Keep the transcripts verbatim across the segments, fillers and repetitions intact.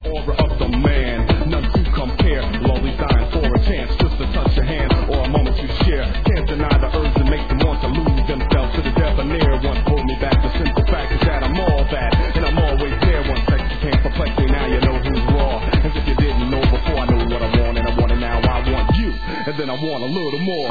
Aura of the man, none to compare. Lonely dying for a chance just to touch your hand or a moment to share. Can't deny the urge to make them want to lose themselves to the debonair. Once pulled me back. The simple fact is that I'm all that, and I'm always there. Once sex became perplexing, now you know who's raw. As if you didn't know before, I know what I want, and I want it now. I want you, and then I want a little more.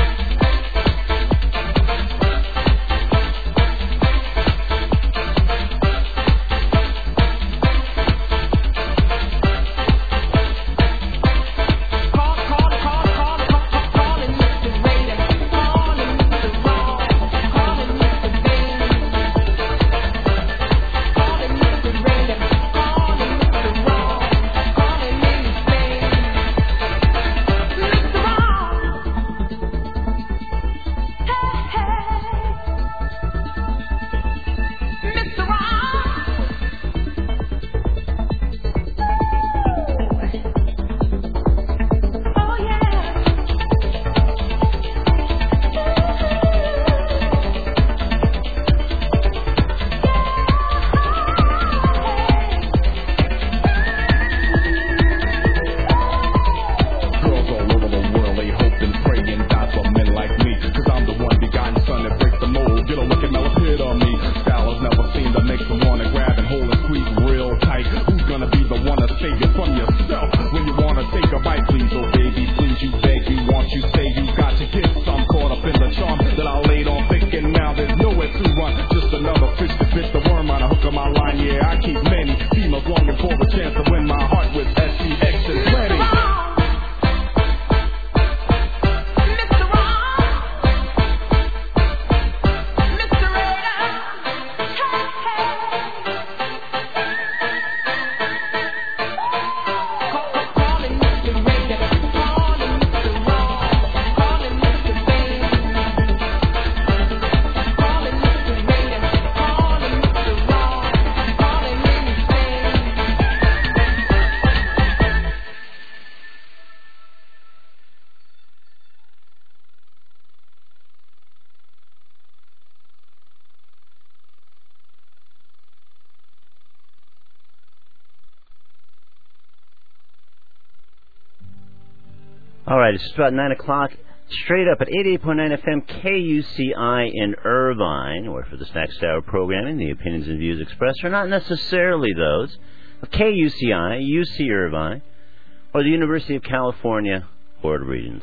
All right, it's just about nine o'clock. Straight up at eighty-eight point nine F M K U C I in Irvine, where for this next hour programming, the opinions and views expressed are not necessarily those of K U C I, U C Irvine, or the University of California, Board of Regents.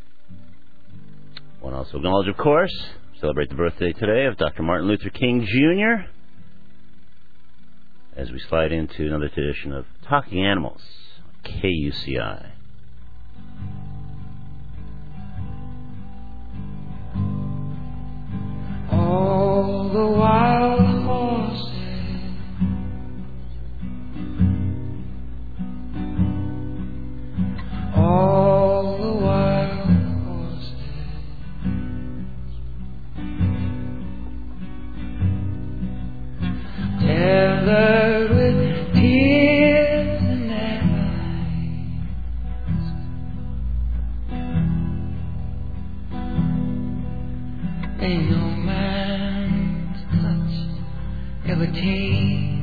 I want to also acknowledge, of course, celebrate the birthday today of Doctor Martin Luther King, Junior, as we slide into another edition of Talking Animals, K U C I. All the wild horses, all the wild horses, tethered with tears in their eyes, ain't no man's touch ever take,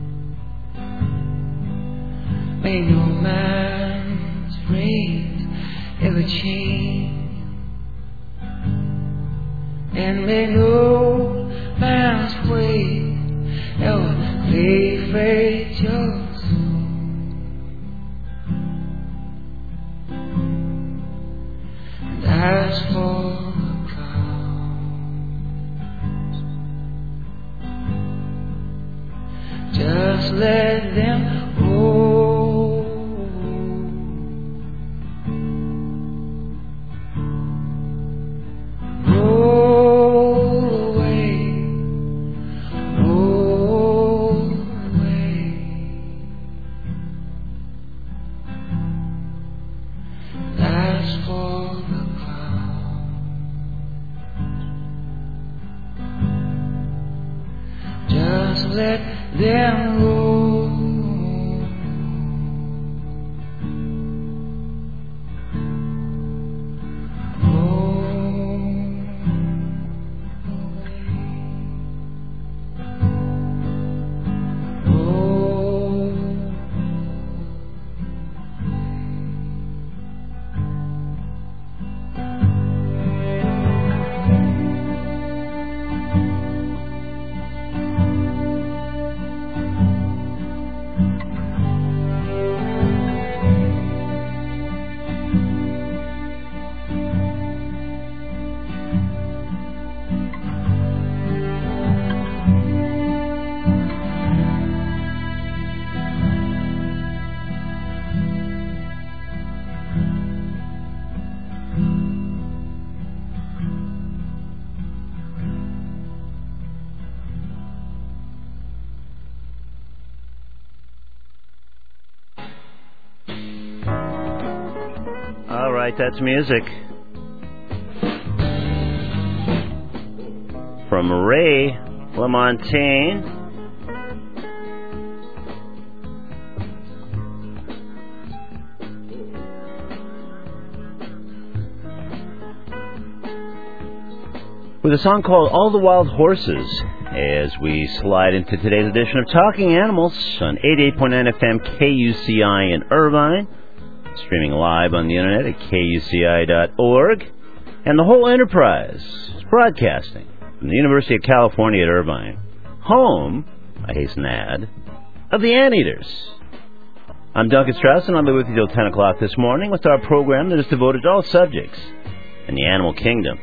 may no man's praise ever change, and may no man's way ever leave your soul. And as for just let them roll, roll away, roll away. That's for the clouds. right, that's music. From Ray LaMontagne. With a song called All the Wild Horses, as we slide into today's edition of Talking Animals on eighty-eight point nine F M K U C I in Irvine, streaming live on the internet at K U C I dot org, and the whole enterprise is broadcasting from the University of California at Irvine, home, I hasten to add, of the Anteaters. I'm Duncan Strauss, and I'll be with you till ten o'clock this morning with our program that is devoted to all subjects in the animal kingdom.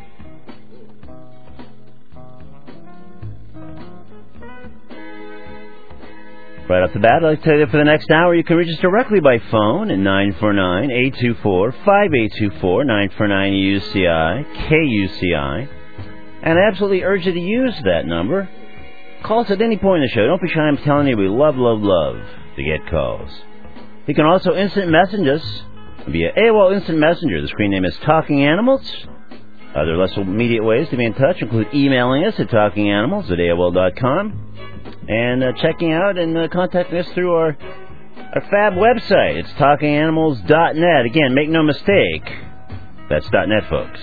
Right off the bat, I'd like to tell you for the next hour, you can reach us directly by phone at nine four nine, eight two four, five eight two four, nine four nine U C I, K U C I. And I absolutely urge you to use that number. Call us at any point in the show. Don't be shy, I'm telling you, we love, love, love to get calls. You can also instant message us via A O L Instant Messenger. The screen name is Talking Animals. Other less immediate ways to be in touch include emailing us at talking animals at A O L dot com. And uh, checking out and uh, contacting us through our, our fab website. It's talking animals dot net. Again, make no mistake, that's .net, folks.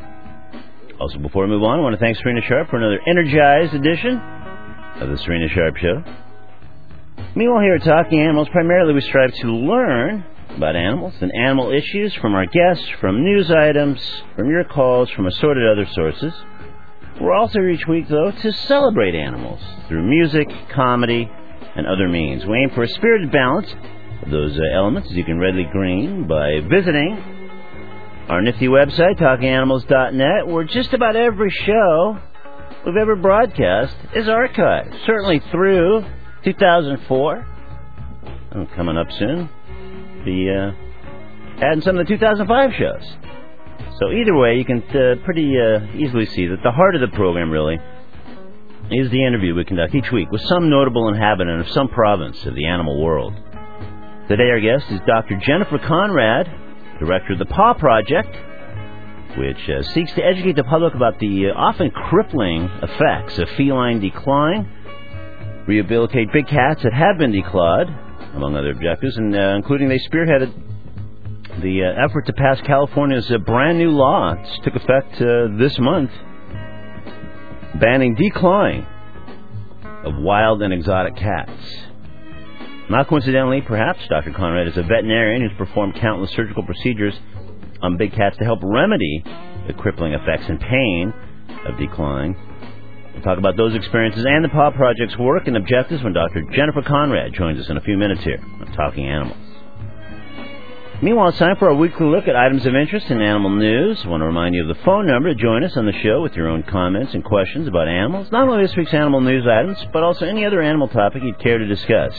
Also, before we move on, I want to thank Serena Sharp for another energized edition of the Serena Sharp Show. Meanwhile, here at Talking Animals, primarily we strive to learn about animals and animal issues from our guests, from news items, from your calls, from assorted other sources. We're also here each week, though, to celebrate animals through music, comedy, and other means. We aim for a spirited balance of those uh, elements, as you can readily glean by visiting our nifty website, talking animals dot net, where just about every show we've ever broadcast is archived, certainly through two thousand four. And coming up soon, be uh, adding some of the two thousand five shows. So either way, you can uh, pretty uh, easily see that the heart of the program, really, is the interview we conduct each week with some notable inhabitant of some province of the animal world. Today our guest is Doctor Jennifer Conrad, director of the Paw Project, which uh, seeks to educate the public about the uh, often crippling effects of feline decline, rehabilitate big cats that have been declawed, among other objectives, and uh, including they spearheaded the uh, effort to pass California's uh, brand new law, which took effect uh, this month, banning declawing of wild and exotic cats. Not coincidentally, perhaps, Doctor Conrad is a veterinarian who's performed countless surgical procedures on big cats to help remedy the crippling effects and pain of declawing. We'll talk about those experiences and the Paw Project's work and objectives when Doctor Jennifer Conrad joins us in a few minutes here on Talking Animals. Meanwhile, it's time for our weekly look at items of interest in animal news. I want to remind you of the phone number to join us on the show with your own comments and questions about animals. Not only this week's animal news items, but also any other animal topic you'd care to discuss.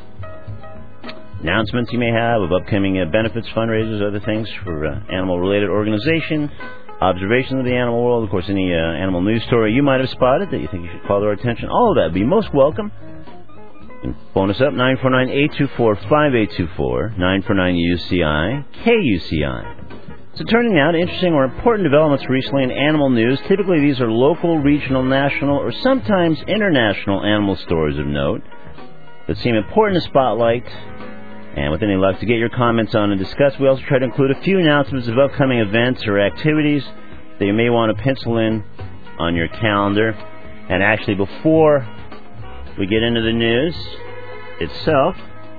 Announcements you may have of upcoming uh, benefits, fundraisers, other things for uh, animal-related organization, observations of the animal world, of course, any uh, animal news story you might have spotted that you think you should call to our attention. All of that would be most welcome. You can phone us up, nine four nine, eight two four, five eight two four, nine four nine U C I, K U C I. So turning now to interesting or important developments recently in animal news. Typically these are local, regional, national, or sometimes international animal stories of note that seem important to spotlight. And with any luck, to get your comments on and discuss, we also try to include a few announcements of upcoming events or activities that you may want to pencil in on your calendar. And actually, before we get into the news itself,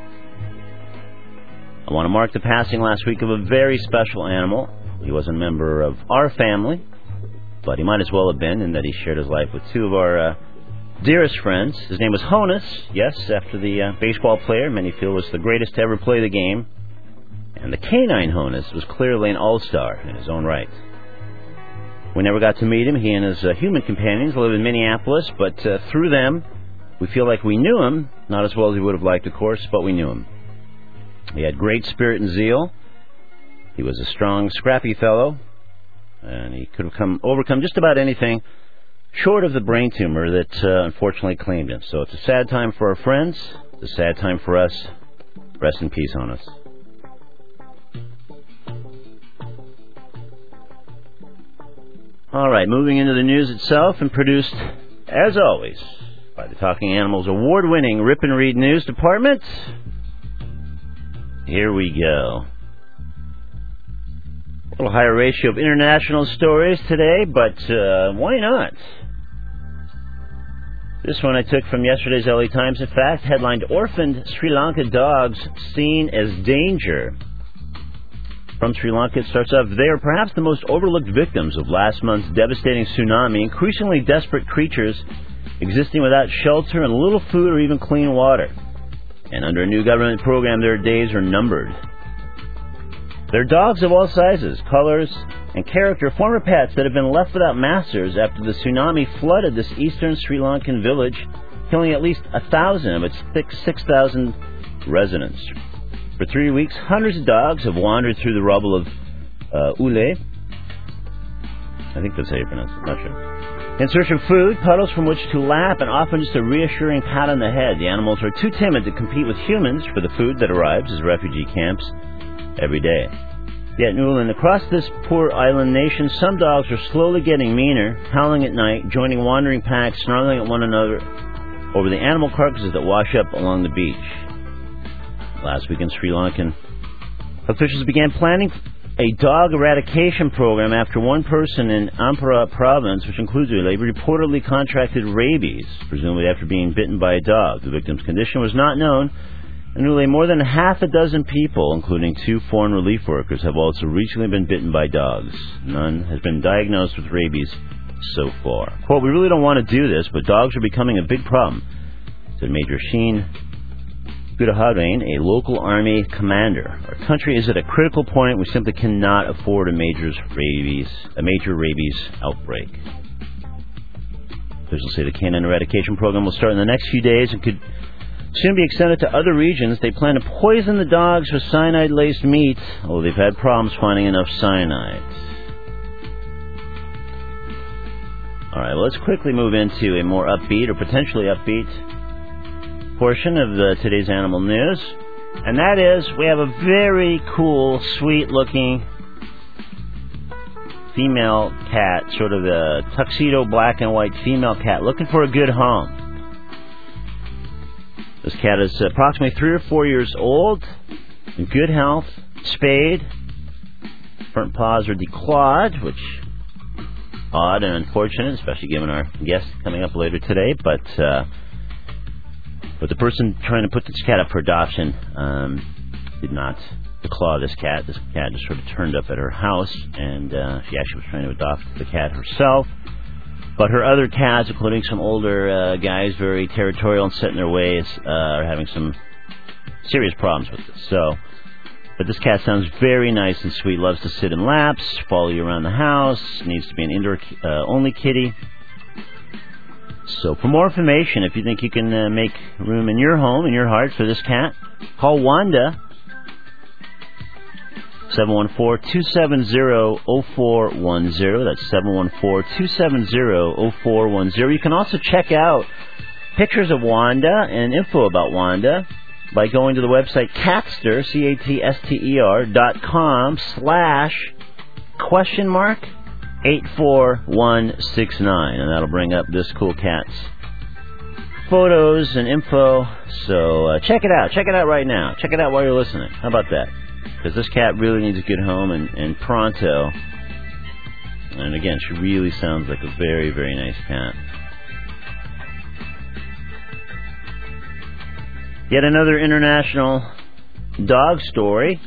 I want to mark the passing last week of a very special animal. He wasn't a member of our family, but he might as well have been in that he shared his life with two of our uh, dearest friends. His name was Honus, yes, after the uh, baseball player many feel was the greatest to ever play the game. And the canine Honus was clearly an all-star in his own right. We never got to meet him. He and his uh, human companions live in Minneapolis, but uh, through them, we feel like we knew him, not as well as we would have liked, of course, but we knew him. He had great spirit and zeal. He was a strong, scrappy fellow, and he could have come, overcome just about anything short of the brain tumor that uh, unfortunately claimed him. So it's a sad time for our friends. It's a sad time for us. Rest in peace, Honus. All right, moving into the news itself, and produced, as always, by the Talking Animals award-winning Rip and Read News Department. Here we go. A little higher ratio of international stories today, but uh, why not? This one I took from yesterday's L A Times. In fact, headlined, "Orphaned Sri Lanka Dogs Seen as Danger." From Sri Lanka, it starts off, "They are perhaps the most overlooked victims of last month's devastating tsunami, increasingly desperate creatures existing without shelter and little food or even clean water. And under a new government program, their days are numbered. They're dogs of all sizes, colors, and character, former pets that have been left without masters after the tsunami flooded this eastern Sri Lankan village, killing at least a thousand of its six thousand residents. For three weeks, hundreds of dogs have wandered through the rubble of uh, Ule. I think that's how you pronounce it, I'm not sure. In search of food, puddles from which to lap, and often just a reassuring pat on the head. The animals are too timid to compete with humans for the food that arrives as refugee camps every day. Yet, Nuland, across this poor island nation, some dogs are slowly getting meaner, howling at night, joining wandering packs, snarling at one another over the animal carcasses that wash up along the beach. Last week in Sri Lankan, officials began planning a dog eradication program after one person in Ampara province, which includes Ule, reportedly contracted rabies, presumably after being bitten by a dog. The victim's condition was not known. In Ule, more than half a dozen people, including two foreign relief workers, have also recently been bitten by dogs. None has been diagnosed with rabies so far. Quote, "We really don't want to do this, but dogs are becoming a big problem," said Major Sheen Gudaharain, a local army commander. "Our country is at a critical point. We simply cannot afford a major rabies, a major rabies outbreak." Officials say the canine eradication program will start in the next few days and could soon be extended to other regions. They plan to poison the dogs with cyanide-laced meat, although they've had problems finding enough cyanide. All right, well, let's quickly move into a more upbeat or potentially upbeat portion of the, today's animal news, and that is we have a very cool, sweet-looking female cat, sort of a tuxedo black and white female cat, looking for a good home. This cat is approximately three or four years old, in good health, spayed, front paws are declawed, which odd and unfortunate, especially given our guest coming up later today, but uh, But the person trying to put this cat up for adoption um, did not declaw this cat. This cat just sort of turned up at her house, and uh, she actually was trying to adopt the cat herself. But her other cats, including some older uh, guys, very territorial and set in their ways, uh, are having some serious problems with this. So, but this cat sounds very nice and sweet. Loves to sit in laps, follow you around the house. Needs to be an indoor-only uh, kitty. So for more information, if you think you can uh, make room in your home, in your heart for this cat, call Wanda, seven one four, two seven zero, zero four one zero. That's seven one four, two seven zero, zero four one zero. You can also check out pictures of Wanda and info about Wanda by going to the website Catster, C A T S T E R, dot com slash question mark eight four one six nine, and that'll bring up this cool cat's photos and info. So uh, check it out. Check it out right now. Check it out while you're listening. How about that? Because this cat really needs a good home, and, and pronto. And again, she really sounds like a very, very nice cat. Yet another international dog story.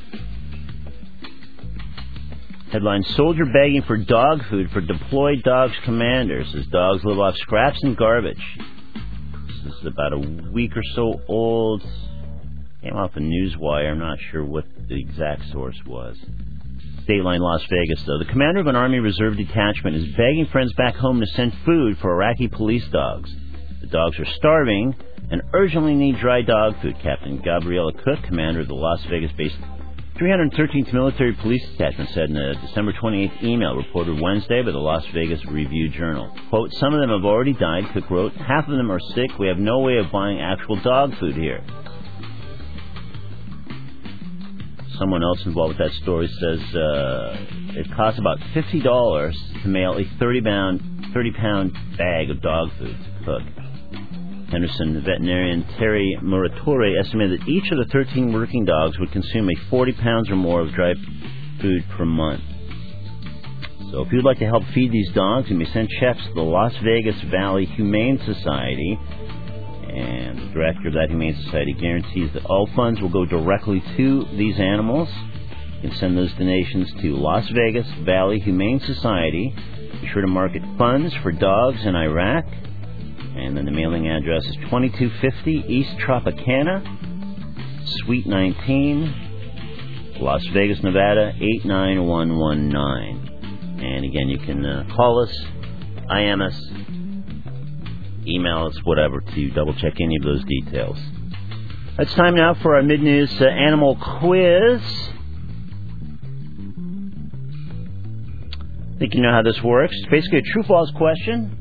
Headline, "Soldier begging for dog food for deployed dogs commanders as dogs live off scraps and garbage." This is about a week or so old. Came off a Newswire. I'm not sure what the exact source was. Dateline Las Vegas, though. The commander of an Army Reserve detachment is begging friends back home to send food for Iraqi police dogs. The dogs are starving and urgently need dry dog food. Captain Gabriela Cook, commander of the Las Vegas-based three hundred thirteenth Military Police Detachment, said in a December twenty-eighth email reported Wednesday by the Las Vegas Review-Journal. Quote, "Some of them have already died," Cook wrote. "Half of them are sick. We have no way of buying actual dog food here." someone else involved with that story says uh, it costs about fifty dollars to mail a thirty pound bag of dog food to cook. Henderson veterinarian Terry Muratore estimated that each of the thirteen working dogs would consume a forty pounds or more of dry food per month. So if you'd like to help feed these dogs, you may send checks to the Las Vegas Valley Humane Society. And the director of that Humane Society guarantees that all funds will go directly to these animals. You can send those donations to Las Vegas Valley Humane Society. Be sure to market funds for dogs in Iraq. And then the mailing address is twenty-two fifty East Tropicana, Suite nineteen, Las Vegas, Nevada, eight nine one one nine. And again, you can uh, call us, I M us, email us, whatever, to double-check any of those details. It's time now for our mid-news uh, animal quiz. I think you know how this works. It's basically a true-false question.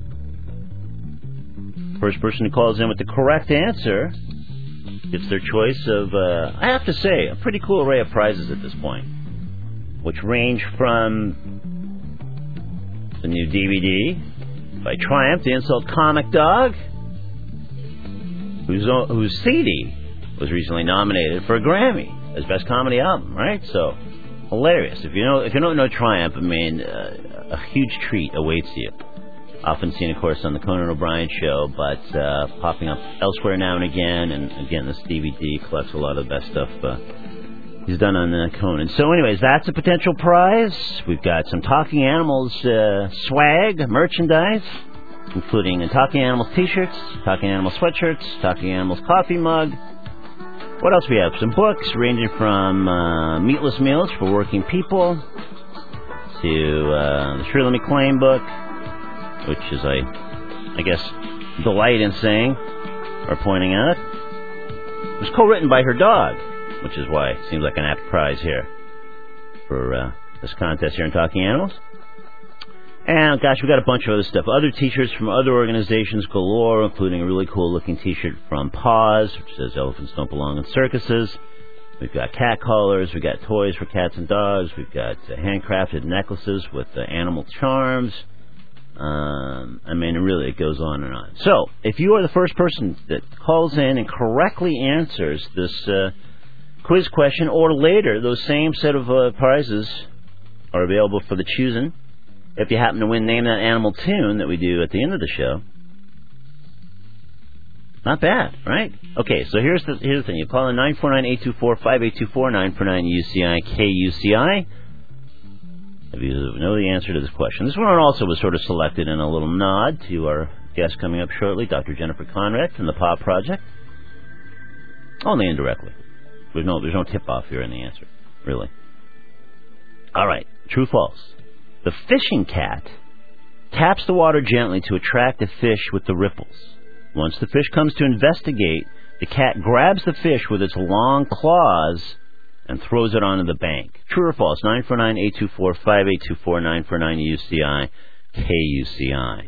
First person who calls in with the correct answer gets their choice of, uh, I have to say, a pretty cool array of prizes at this point, which range from the new D V D by Triumph, the Insult Comic Dog, whose, whose C D was recently nominated for a Grammy as Best Comedy Album, right? So, hilarious. If you know, if you don't know Triumph, I mean, uh, a huge treat awaits you. Often seen, of course, on the Conan O'Brien Show, but uh, popping up elsewhere now and again. And again, this D V D collects a lot of the best stuff uh, he's done on uh, Conan. So anyways, that's a potential prize. We've got some Talking Animals uh, swag, merchandise, including uh, Talking Animals t-shirts, Talking Animals sweatshirts, Talking Animals coffee mug. What else we have? Some books ranging from uh, Meatless Meals for Working People to uh, the Shirley MacLaine book, which is, I, I guess, delight in saying or pointing out. It was co-written by her dog, which is why it seems like an apt prize here for uh, this contest here in Talking Animals. And, gosh, we got a bunch of other stuff. Other t-shirts from other organizations galore, including a really cool-looking t-shirt from Paws, which says Elephants Don't Belong in Circuses. We've got cat collars. We've got toys for cats and dogs. We've got uh, handcrafted necklaces with uh, animal charms. Um, I mean, really, it goes on and on. So, if you are the first person that calls in and correctly answers this uh, quiz question, or later, those same set of uh, prizes are available for the choosing. If you happen to win Name That Animal Tune that we do at the end of the show. Not bad, right? Okay, so here's the here's the thing. You call in nine four nine, eight two four, five eight two four, nine four nine U C I K U C I. If you know the answer to this question. This one also was sort of selected in a little nod to our guest coming up shortly, Doctor Jennifer Conrad from the Paw Project. Only indirectly. There's no, there's no tip-off here in the answer, really. All right, true false. The fishing cat taps the water gently to attract a fish with the ripples. Once the fish comes to investigate, the cat grabs the fish with its long claws and throws it onto the bank. True or false? nine four nine, eight two four, five eight two four, nine four nine U C I K U C I.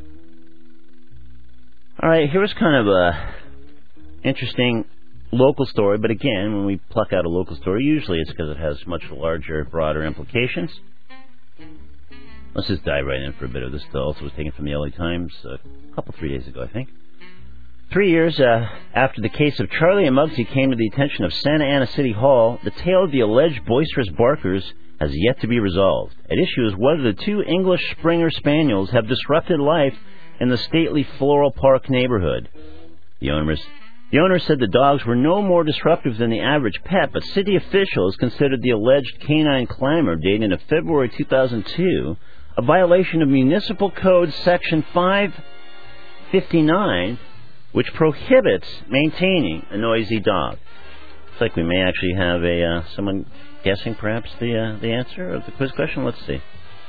All right, here's kind of a interesting local story, but again, when we pluck out a local story, usually it's because it has much larger, broader implications. Let's just dive right in for a bit of this. It also was taken from the L A Times a couple, three days ago, I think. Three years uh, after the case of Charlie and Muggsy came to the attention of Santa Ana City Hall, the tale of the alleged boisterous barkers has yet to be resolved. At issue is whether the two English Springer Spaniels have disrupted life in the stately Floral Park neighborhood. The owners, the owners said the dogs were no more disruptive than the average pet, but city officials considered the alleged canine clamor dating to February two thousand two a violation of Municipal Code Section five fifty-nine, which prohibits maintaining a noisy dog. Looks like we may actually have a uh, someone guessing perhaps the uh, the answer of the quiz question. Let's see.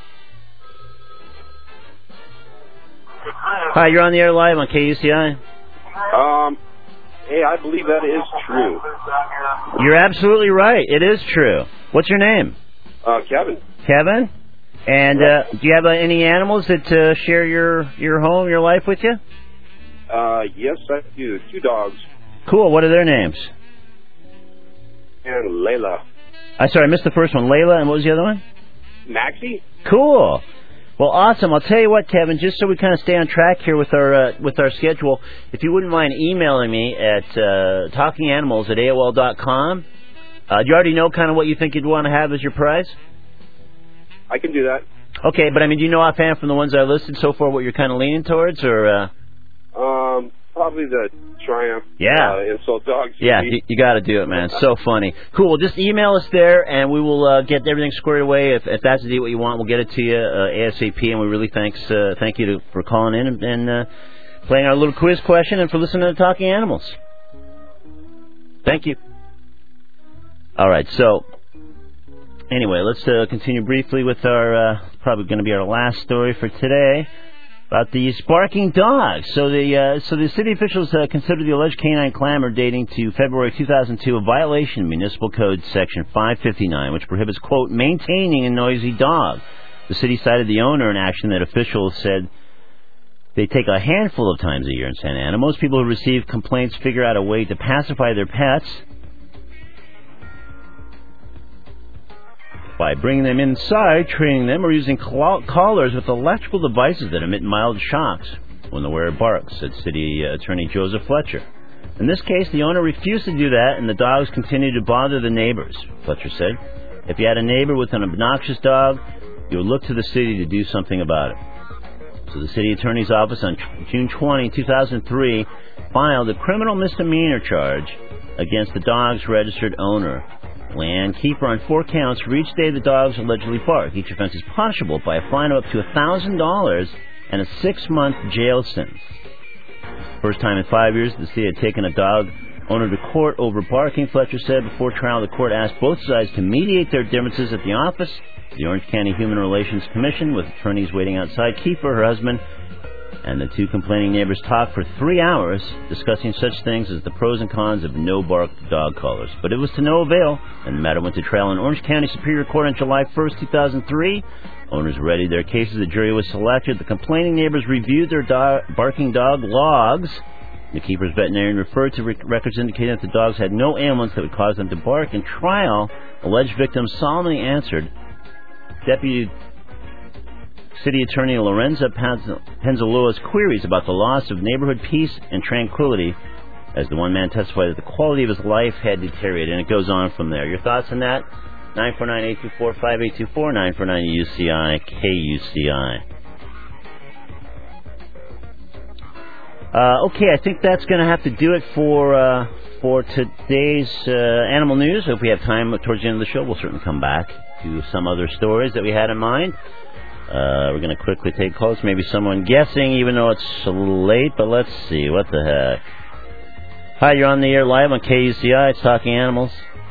Hi, you're on the air live on K U C I. Um, hey, I believe that is true. You're absolutely right. It is true. What's your name? Uh, Kevin. Kevin? And uh, do you have uh, any animals that uh, share your, your home, your life with you? Uh, yes, I do. Two dogs. Cool. What are their names? And Layla. I sorry, I missed the first one. Layla, and what was the other one? Maxie. Cool. Well, awesome. I'll tell you what, Kevin, just so we kind of stay on track here with our uh, with our schedule, if you wouldn't mind emailing me at uh, talkinganimals at A O L dot com. Uh, do you already know kind of what you think you'd want to have as your prize? I can do that. Okay, but I mean, do you know offhand from the ones I listed so far what you're kind of leaning towards, or? Uh... Um, probably the Triumph. Yeah. Uh, Insult Dog. C D. Yeah, you, you got to do it, man. It's so funny. Cool. Well, just email us there, and we will uh, get everything squared away. If, if that's indeed what you want, we'll get it to you uh, ASAP. And we really thanks uh, thank you to, for calling in and, and uh, playing our little quiz question, and for listening to Talking Animals. Thank you. All right. So, anyway, let's uh, continue briefly with our uh, probably going to be our last story for today. About these barking dogs. So the uh, so the city officials uh, consider the alleged canine clamor dating to February two thousand two a violation of Municipal Code Section five fifty-nine, which prohibits, quote, maintaining a noisy dog. The city cited the owner in action that officials said they take a handful of times a year in Santa Ana. Most people who receive complaints figure out a way to pacify their pets by bringing them inside, training them, or using collars with electrical devices that emit mild shocks when the wearer barks, said City Attorney Joseph Fletcher. In this case, the owner refused to do that, and the dogs continued to bother the neighbors, Fletcher said. If you had a neighbor with an obnoxious dog, you would look to the city to do something about it. So the City Attorney's Office on June twentieth, two thousand three filed a criminal misdemeanor charge against the dog's registered owner, Land Keeper, on four counts for each day the dogs allegedly bark. Each offense is punishable by a fine of up to one thousand dollars and a six-month jail sentence. First time in five years the city had taken a dog owner to court over barking, Fletcher said. Before trial, the court asked both sides to mediate their differences at the office of the Orange County Human Relations Commission, with attorneys waiting outside. Keeper, her husband, and the two complaining neighbors talked for three hours, discussing such things as the pros and cons of no-bark dog collars. But it was to no avail, and the matter went to trial in Orange County Superior Court on July first, two thousand three. Owners readied their cases. The jury was selected. The complaining neighbors reviewed their do- barking dog logs. The keeper's veterinarian referred to rec- records indicating that the dogs had no ailments that would cause them to bark. In trial, alleged victims solemnly answered Deputy City Attorney Lorenza Penzaloa's queries about the loss of neighborhood peace and tranquility, as the one man testified that the quality of his life had deteriorated, and it goes on from there. Your thoughts on that? nine four nine, eight two four, five eight two four, nine four nine U C I, K U C I. Uh, okay, I think that's going to have to do it for uh, for today's uh, animal news. If we have time towards the end of the show, we'll certainly come back to some other stories that we had in mind. Uh, we're going to quickly take calls. Maybe someone guessing, even though it's a little late, but let's see. What the heck? Hi, you're on the air live on K U C I. It's Talking Animals.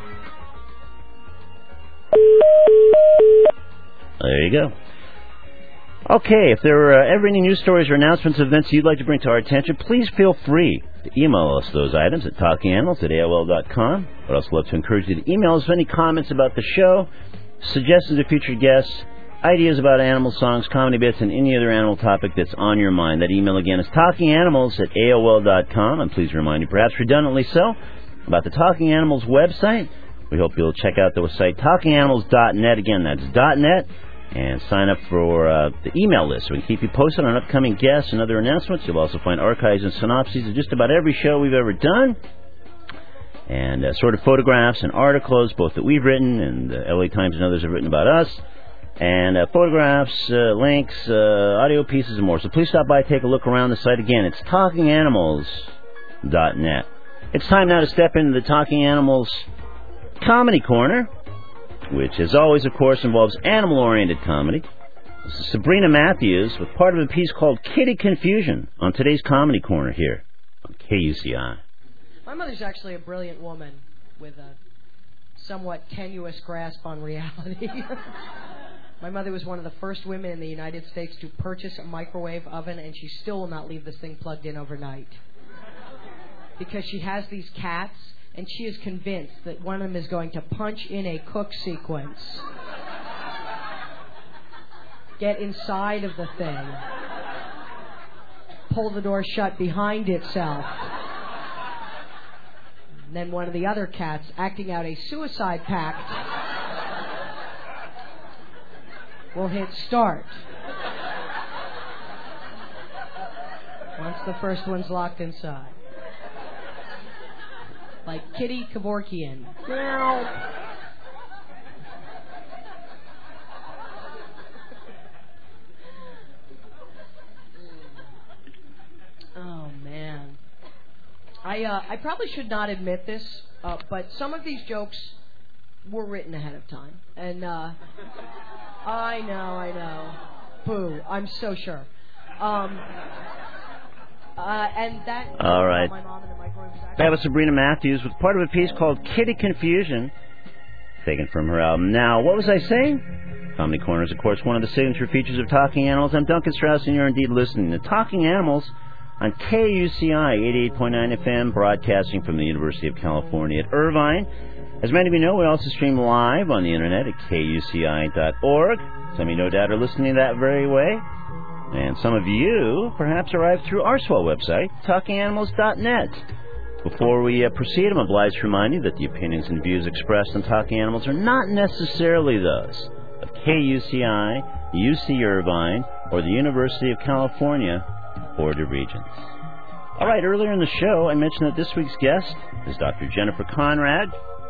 There you go. Okay, if there are uh, ever any news stories or announcements of events you'd like to bring to our attention, please feel free to email us those items at talkinganimals at A O L dot com. I'd also love to encourage you to email us any comments about the show, suggestions of future guests, ideas about animal songs, comedy bits, and any other animal topic that's on your mind. That email again is talkinganimals at A O L dot com. And please remind you, perhaps redundantly so, about the Talking Animals website. We hope you'll check out the site talking animals dot net. Again, that's .net. And sign up for uh, the email list so we can keep you posted on upcoming guests and other announcements. You'll also find archives and synopses of just about every show we've ever done. And uh, sort of photographs and articles, both that we've written and the L A Times and others have written about us. And uh, photographs, uh, links, uh, audio pieces, and more. So please stop by, take a look around the site. Again, it's talking animals dot net. It's time now to step into the Talking Animals Comedy Corner, which, as always, of course, involves animal-oriented comedy. This is Sabrina Matthews with part of a piece called Kitty Confusion on today's Comedy Corner here on K U C I. My mother's actually a brilliant woman with a somewhat tenuous grasp on reality. My mother was one of the first women in the United States to purchase a microwave oven, and she still will not leave this thing plugged in overnight. Because she has these cats, and she is convinced that one of them is going to punch in a cook sequence, get inside of the thing, pull the door shut behind itself. And then one of the other cats, acting out a suicide pact will hit start. Once the first one's locked inside. Like Kitty Kevorkian. Oh, man. I uh, I probably should not admit this, uh, but some of these jokes were written ahead of time. And uh, I know, I know. Boo. I'm so sure. Um, uh, and that... All right. My mom in the microwave was actually... That was Sabrina Matthews with part of a piece called Kitty Confusion, taken from her album. Now, what was I saying? Comedy Corner is, of course, one of the signature features of Talking Animals. I'm Duncan Strauss, and you're indeed listening to Talking Animals on K U C I eighty-eight point nine F M, broadcasting from the University of California at Irvine. As many of you know, we also stream live on the internet at K U C I dot org. Some of you, no doubt, are listening that very way. And some of you perhaps arrived through our swell website, talking animals dot net. Before we uh, proceed, I'm obliged to remind you that the opinions and views expressed on Talking Animals are not necessarily those of K U C I, U C Irvine, or the University of California Board of Regents. All right, earlier in the show, I mentioned that this week's guest is Doctor Jennifer Conrad,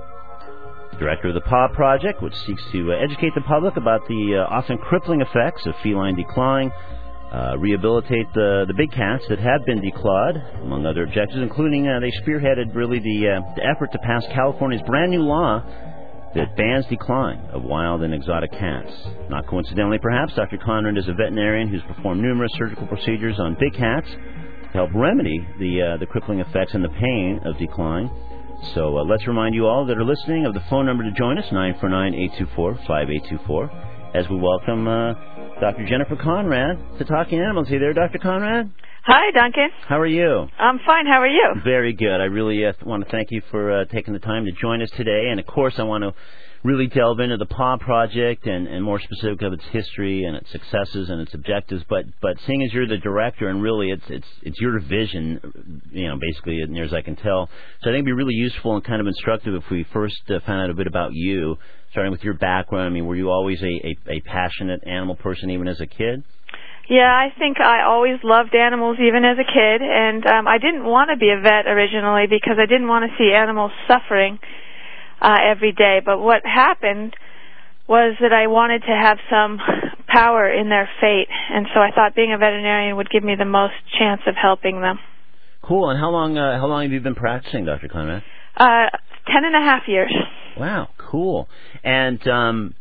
director of the Paw Project, which seeks to uh, educate the public about the uh, often crippling effects of feline declawing, uh, rehabilitate the, the big cats that have been declawed, among other objectives, including uh, they spearheaded really the, uh, the effort to pass California's brand new law that bans declawing of wild and exotic cats. Not coincidentally, perhaps, Doctor Conrad is a veterinarian who's performed numerous surgical procedures on big cats to help remedy the uh, the crippling effects and the pain of declawing. So uh, let's remind you all that are listening of the phone number to join us, nine four nine, eight two four, five eight two four, as we welcome uh, Doctor Jennifer Conrad to Talking Animals. Hey there, Doctor Conrad. Hi, Duncan. How are you? I'm fine. How are you? Very good. I really uh, want to thank you for uh, taking the time to join us today. And, of course, I want to really delve into the Paw Project and, and more specific of its history and its successes and its objectives. But but seeing as you're the director and really it's it's it's your vision, you know, basically, as near as I can tell. So I think it'd be really useful and kind of instructive if we first uh, found out a bit about you, starting with your background. I mean, were you always a, a, a passionate animal person even as a kid? Yeah, I think I always loved animals even as a kid, and um, I didn't want to be a vet originally because I didn't want to see animals suffering uh, every day. But what happened was that I wanted to have some power in their fate, and so I thought being a veterinarian would give me the most chance of helping them. Cool. And how long uh, how long have you been practicing, Doctor Conrad? Uh, ten and a half years. Wow, cool. And um,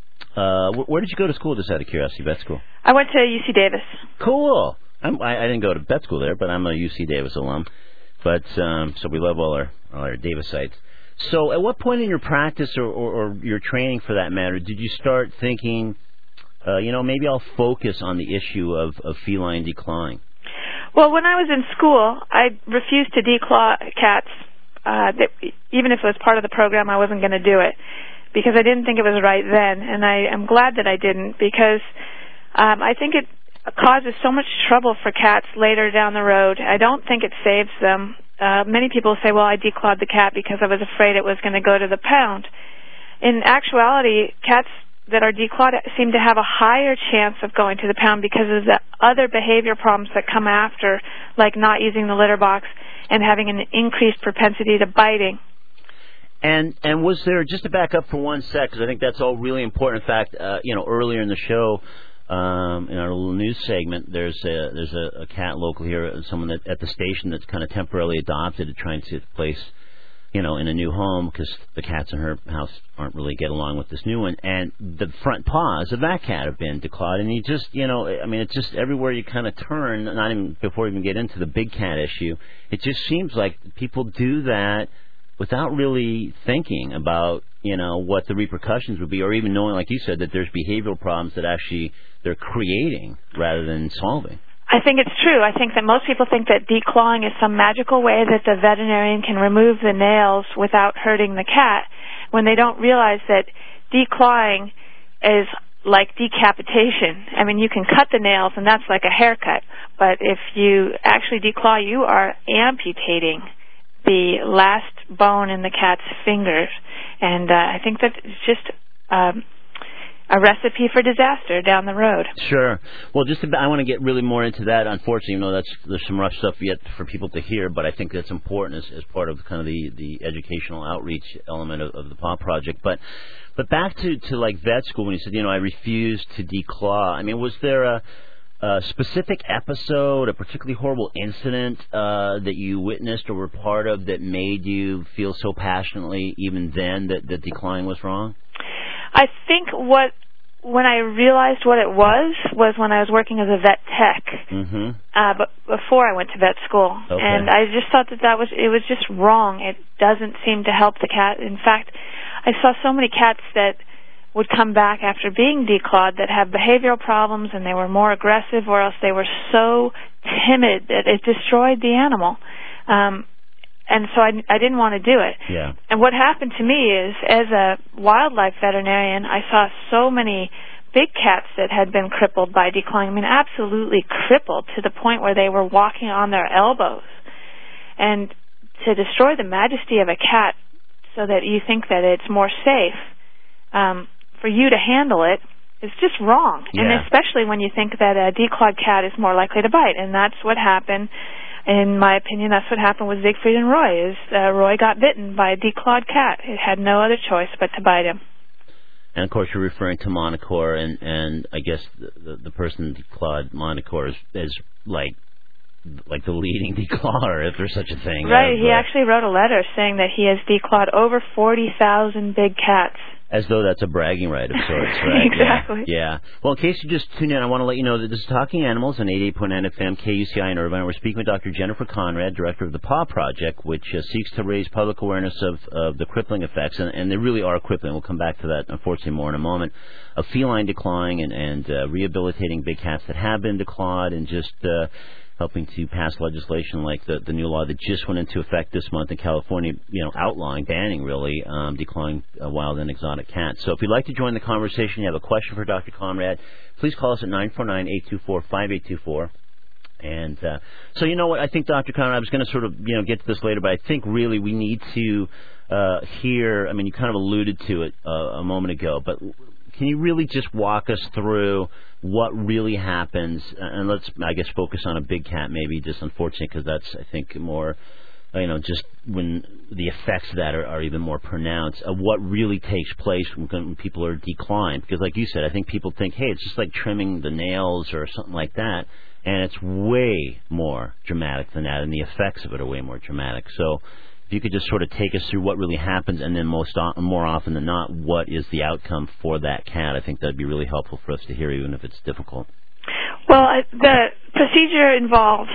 uh, where did you go to school, just out of curiosity, vet school? I went to U C Davis. Cool. I'm, I, I didn't go to vet school there, but I'm a U C Davis alum. But um, so we love all our all our Davisites. So, at what point in your practice or, or, or your training, for that matter, did you start thinking, uh, you know, maybe I'll focus on the issue of, of feline declawing? Well, when I was in school, I refused to declaw cats. Uh, that, even if it was part of the program, I wasn't going to do it because I didn't think it was right then, and I am glad that I didn't because um, I think it causes so much trouble for cats later down the road. I don't think it saves them. Uh, many people say, well, I declawed the cat because I was afraid it was going to go to the pound. In actuality, cats that are declawed seem to have a higher chance of going to the pound because of the other behavior problems that come after, like not using the litter box and having an increased propensity to biting. And and was there, just to back up for one sec, because I think that's all really important. In fact, uh, you know, earlier in the show, Um, in our little news segment, there's a, there's a, a cat local here, someone that, at the station that's kind of temporarily adopted, trying to place, you know, in a new home because the cats in her house aren't really get along with this new one. And the front paws of that cat have been declawed, and you just, you know, I mean, it's just everywhere you kind of turn. Not even before we even get into the big cat issue, it just seems like people do that without really thinking about, you know, what the repercussions would be, or even knowing, like you said, that there's behavioral problems that actually they're creating rather than solving. I think it's true. I think that most people think that declawing is some magical way that the veterinarian can remove the nails without hurting the cat, when they don't realize that declawing is like decapitation. I mean, you can cut the nails, and that's like a haircut. But if you actually declaw, you are amputating the last bone in the cat's fingers. And uh, I think that it's just um, a recipe for disaster down the road. Sure. Well, just about, I want to get really more into that. Unfortunately, you know, that's there's some rough stuff yet for people to hear, but I think that's important as, as part of kind of the, the educational outreach element of, of the Paw Project. But but back to, to like vet school, when you said, you know, I refused to declaw. I mean, was there a, a specific episode, a particularly horrible incident uh, that you witnessed or were part of that made you feel so passionately even then that, that declawing was wrong? I think what when I realized what it was was when I was working as a vet tech, mm-hmm. uh, but before I went to vet school, okay. and I just thought that that was it was just wrong. It doesn't seem to help the cat. In fact, I saw so many cats that would come back after being declawed that have behavioral problems, and they were more aggressive, or else they were so timid that it destroyed the animal. Um, And so I, I didn't want to do it. Yeah. And what happened to me is, as a wildlife veterinarian, I saw so many big cats that had been crippled by declawing. I mean, absolutely crippled to the point where they were walking on their elbows. And to destroy the majesty of a cat so that you think that it's more safe um, for you to handle it is just wrong. Yeah. And especially when you think that a declawed cat is more likely to bite. And that's what happened. In my opinion, that's what happened with Siegfried and Roy, is uh, Roy got bitten by a declawed cat. It had no other choice but to bite him. And, of course, you're referring to Monocore, and, and I guess the, the, the person who declawed Monocore is, is like like the leading declawer, if there's such a thing. Right. Uh, he actually wrote a letter saying that he has declawed over forty thousand big cats. As though that's a bragging right of sorts, right? Exactly. Yeah. yeah. Well, in case you just tune in, I want to let you know that this is Talking Animals on eighty-eight point nine F M, K U C I in Irvine. We're speaking with Doctor Jennifer Conrad, director of the Paw Project, which uh, seeks to raise public awareness of, of the crippling effects, and, and they really are crippling. We'll come back to that, unfortunately, more in a moment, of feline declawing and, and uh, rehabilitating big cats that have been declawed, and just uh, helping to pass legislation like the, the new law that just went into effect this month in California, you know, outlawing, banning really, um, declawing uh, wild and exotic cats. So if you'd like to join the conversation, you have a question for Doctor Conrad, please call us at nine four nine, eight two four, five eight two four. And uh, so, you know what, I think, Doctor Conrad, I was going to sort of, you know, get to this later, but I think really we need to uh, hear, I mean, you kind of alluded to it uh, a moment ago, but can you really just walk us through what really happens? And let's, I guess, focus on a big cat maybe, just unfortunately, because that's, I think, more, you know, just when the effects of that are, are even more pronounced, of what really takes place when, when people are declawed. Because like you said, I think people think, hey, it's just like trimming the nails or something like that. And it's way more dramatic than that, and the effects of it are way more dramatic. So if you could just sort of take us through what really happens, and then most o- more often than not, what is the outcome for that cat, I think that would be really helpful for us to hear, even if it's difficult. Well, uh, the procedure involves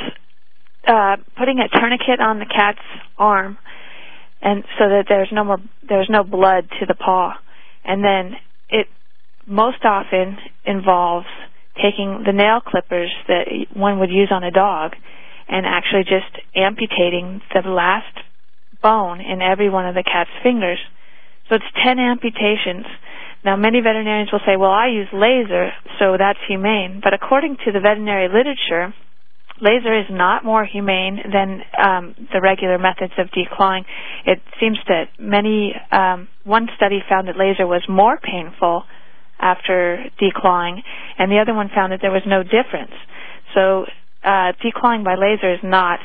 uh, putting a tourniquet on the cat's arm, and so that there's no more, there's no blood to the paw, and then it most often involves taking the nail clippers that one would use on a dog and actually just amputating the last bone in every one of the cat's fingers. So it's ten amputations. Now, many veterinarians will say, well, I use laser, so that's humane. But according to the veterinary literature, laser is not more humane than um, the regular methods of declawing. It seems that many, um, one study found that laser was more painful after declawing, and the other one found that there was no difference. So uh, declawing by laser is not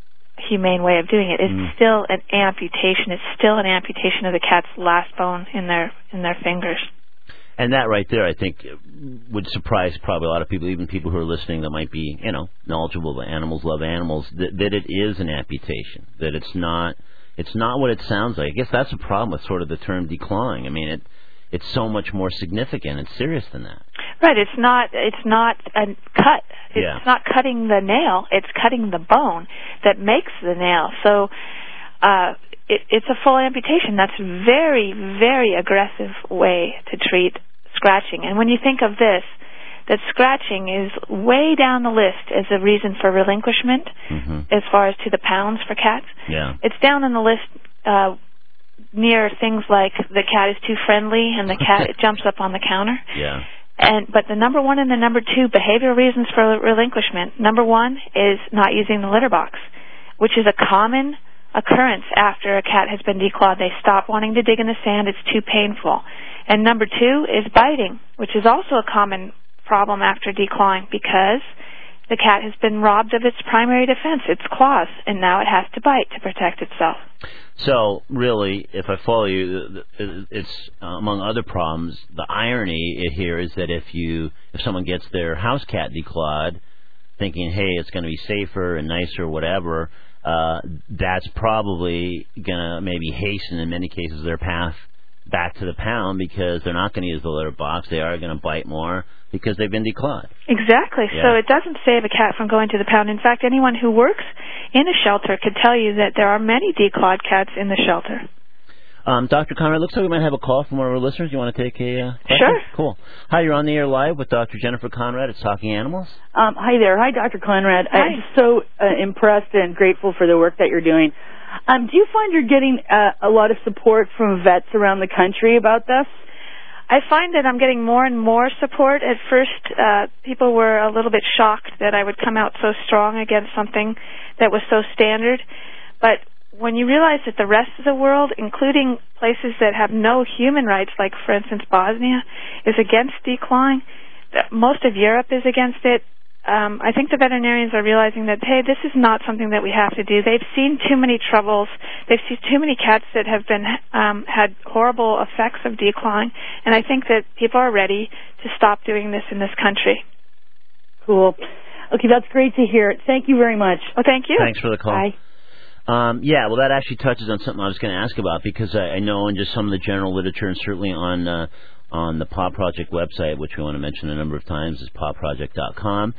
a humane way of doing it. It's mm. still an amputation. It's still an amputation of the cat's last bone in their in their fingers. And that right there, I think, would surprise probably a lot of people, even people who are listening that might be, you know, knowledgeable about animals, love animals, that, that it is an amputation, that it's not it's not what it sounds like. I guess that's the problem with sort of the term declawing. I mean, it it's so much more significant and serious than that. Right. It's not. It's not a cut. It's yeah. not cutting the nail. It's cutting the bone that makes the nail. So uh, it, it's a full amputation. That's a very, very aggressive way to treat scratching. And when you think of this, that scratching is way down the list as a reason for relinquishment, mm-hmm. as far as to the pounds for cats. Yeah. It's down on the list. Uh, near things like the cat is too friendly and the cat jumps up on the counter. Yeah. And but the number one and the number two behavioral reasons for relinquishment, number one is not using the litter box, which is a common occurrence after a cat has been declawed. They stop wanting to dig in the sand. It's too painful. And number two is biting, which is also a common problem after declawing because the cat has been robbed of its primary defense, its claws, and now it has to bite to protect itself. So, really, if I follow you, it's, uh, among other problems, the irony here is that if you, if someone gets their house cat declawed, thinking, hey, it's going to be safer and nicer, whatever, uh, that's probably going to maybe hasten, in many cases, their path back to the pound because they're not going to use the litter box. They are going to bite more because they've been declawed. Exactly. Yeah. So it doesn't save a cat from going to the pound. In fact, anyone who works in a shelter could tell you that there are many declawed cats in the shelter. Um, Doctor Conrad, looks like we might have a call from one of our listeners. You want to take a uh, question? Sure. Cool. Hi, you're on the air live with Doctor Jennifer Conrad. It's Talking Animals. Um, hi there. Hi, Doctor Conrad. Hi. I'm just so uh, impressed and grateful for the work that you're doing. Um, do you find you're getting uh, a lot of support from vets around the country about this? I find that I'm getting more and more support. At first, uh, people were a little bit shocked that I would come out so strong against something that was so standard. But when you realize that the rest of the world, including places that have no human rights, like, for instance, Bosnia, is against declawing, that most of Europe is against it, Um, I think the veterinarians are realizing that, hey, this is not something that we have to do. They've seen too many troubles. They've seen too many cats that have been um, had horrible effects of declawing, and I think that people are ready to stop doing this in this country. Cool. Okay, that's great to hear. Thank you very much. Well, thank you. Thanks for the call. Bye. Um, yeah, well, that actually touches on something I was going to ask about because I, I know in just some of the general literature and certainly on uh, on the Paw Project website, which we want to mention a number of times, is paw project dot com.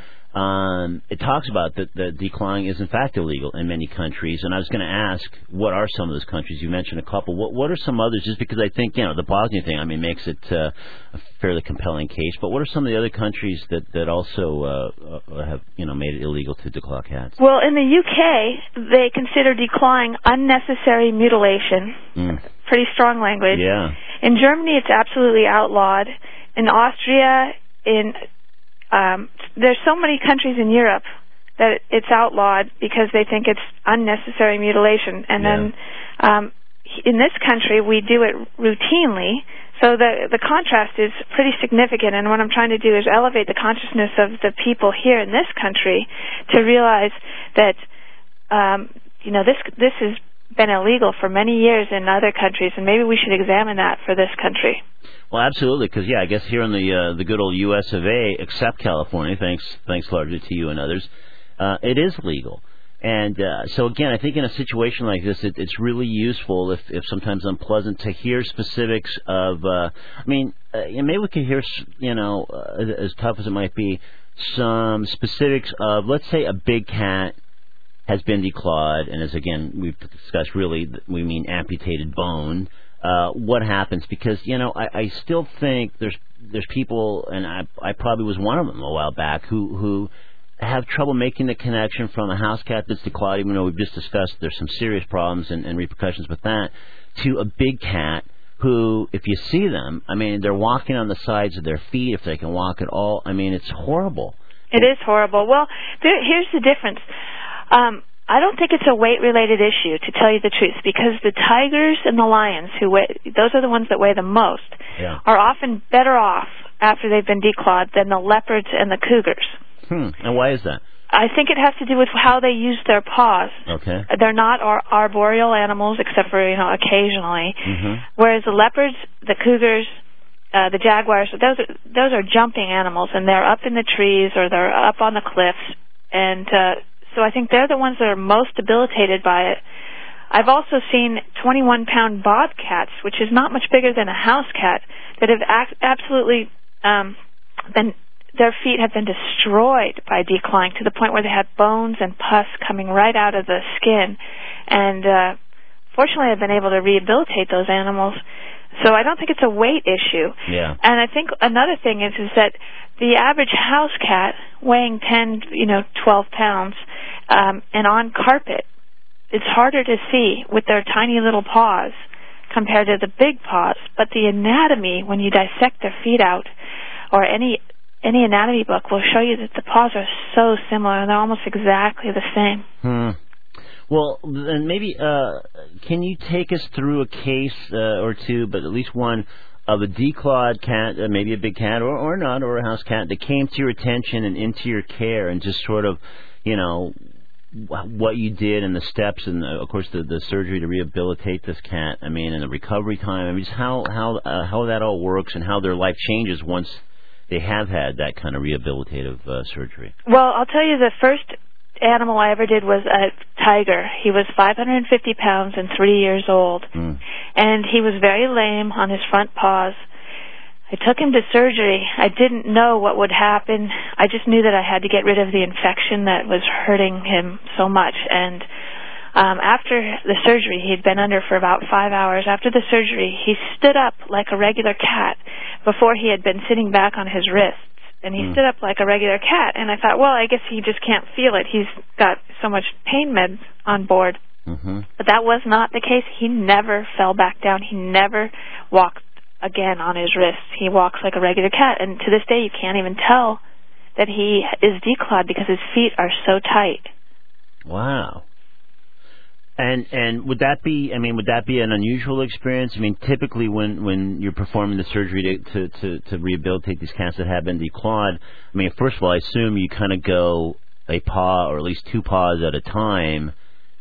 Um, it talks about that the declawing is in fact illegal in many countries, and I was going to ask, what are some of those countries? You mentioned a couple. What, what are some others? Just because I think, you know, the Bosnia thing, I mean, makes it uh, a fairly compelling case. But what are some of the other countries that that also uh, have, you know, made it illegal to declaw cats? Well, in the U K, they consider declawing unnecessary mutilation. Mm. Pretty strong language. Yeah. In Germany, it's absolutely outlawed. In Austria, in Um, there's so many countries in Europe that it's outlawed because they think it's unnecessary mutilation. And yeah. then um, in this country, we do it routinely. So the the contrast is pretty significant. And what I'm trying to do is elevate the consciousness of the people here in this country to realize that, um, you know, this this has been illegal for many years in other countries, and maybe we should examine that for this country. Well, absolutely, because yeah, I guess here in the uh, the good old U S of A, except California, thanks thanks largely to you and others, uh, it is legal. And uh, so again, I think in a situation like this, it, it's really useful, if if sometimes unpleasant, to hear specifics of. Uh, I mean, uh, and maybe we could hear, you know, uh, as tough as it might be, some specifics of, let's say, a big cat has been declawed, and as again we've discussed, really we mean amputated bone. Uh, what happens? Because you know, I, I still think there's there's people, and I I probably was one of them a while back, who who have trouble making the connection from a house cat that's declawed, even though we've just discussed there's some serious problems and, and repercussions with that, to a big cat who, if you see them, I mean, they're walking on the sides of their feet if they can walk at all. I mean, it's horrible. It is horrible. Well, there, here's the difference. Um, I don't think it's a weight-related issue, to tell you the truth, because the tigers and the lions, who weigh, those are the ones that weigh the most, yeah. are often better off after they've been declawed than the leopards and the cougars. Hmm. And why is that? I think it has to do with how they use their paws. Okay. They're not ar- arboreal animals, except for, you know, occasionally. Mm-hmm. Whereas the leopards, the cougars, uh, the jaguars, those are, those are jumping animals, and they're up in the trees or they're up on the cliffs. And uh, so I think they're the ones that are most debilitated by it. I've also seen twenty-one pound bobcats, which is not much bigger than a house cat, that have ac- absolutely um, been... their feet have been destroyed by declawing to the point where they had bones and pus coming right out of the skin. And uh, fortunately, I've been able to rehabilitate those animals. So I don't think it's a weight issue. Yeah. And I think another thing is is that the average house cat weighing ten, you know, twelve pounds, um, and on carpet, it's harder to see with their tiny little paws compared to the big paws. But the anatomy, when you dissect their feet out, or any Any anatomy book will show you that the paws are so similar, and they're almost exactly the same. Hmm. Well, then maybe uh, can you take us through a case uh, or two, but at least one, of a declawed cat, uh, maybe a big cat or, or not, or a house cat, that came to your attention and into your care, and just sort of, you know, what you did and the steps and, the, of course, the, the surgery to rehabilitate this cat, I mean, and the recovery time, I mean, just how, how, uh, how that all works and how their life changes once they have had that kind of rehabilitative uh, surgery. Well, I'll tell you, the first animal I ever did was a tiger. He was five hundred fifty pounds and three years old. Mm. And he was very lame on his front paws. I took him to surgery. I didn't know what would happen. I just knew that I had to get rid of the infection that was hurting him so much. And um, after the surgery, he'd been under for about five hours. After the surgery, he stood up like a regular cat. Before, he had been sitting back on his wrists. And he mm. stood up like a regular cat. And I thought, well, I guess he just can't feel it. He's got so much pain meds on board. Mm-hmm. But that was not the case. He never fell back down. He never walked again on his wrists. He walks like a regular cat. And to this day, you can't even tell that he is declawed because his feet are so tight. Wow. And and would that be, I mean, would that be an unusual experience? I mean, typically when, when you're performing the surgery to, to, to, to rehabilitate these cats that have been declawed, I mean, first of all, I assume you kind of go a paw or at least two paws at a time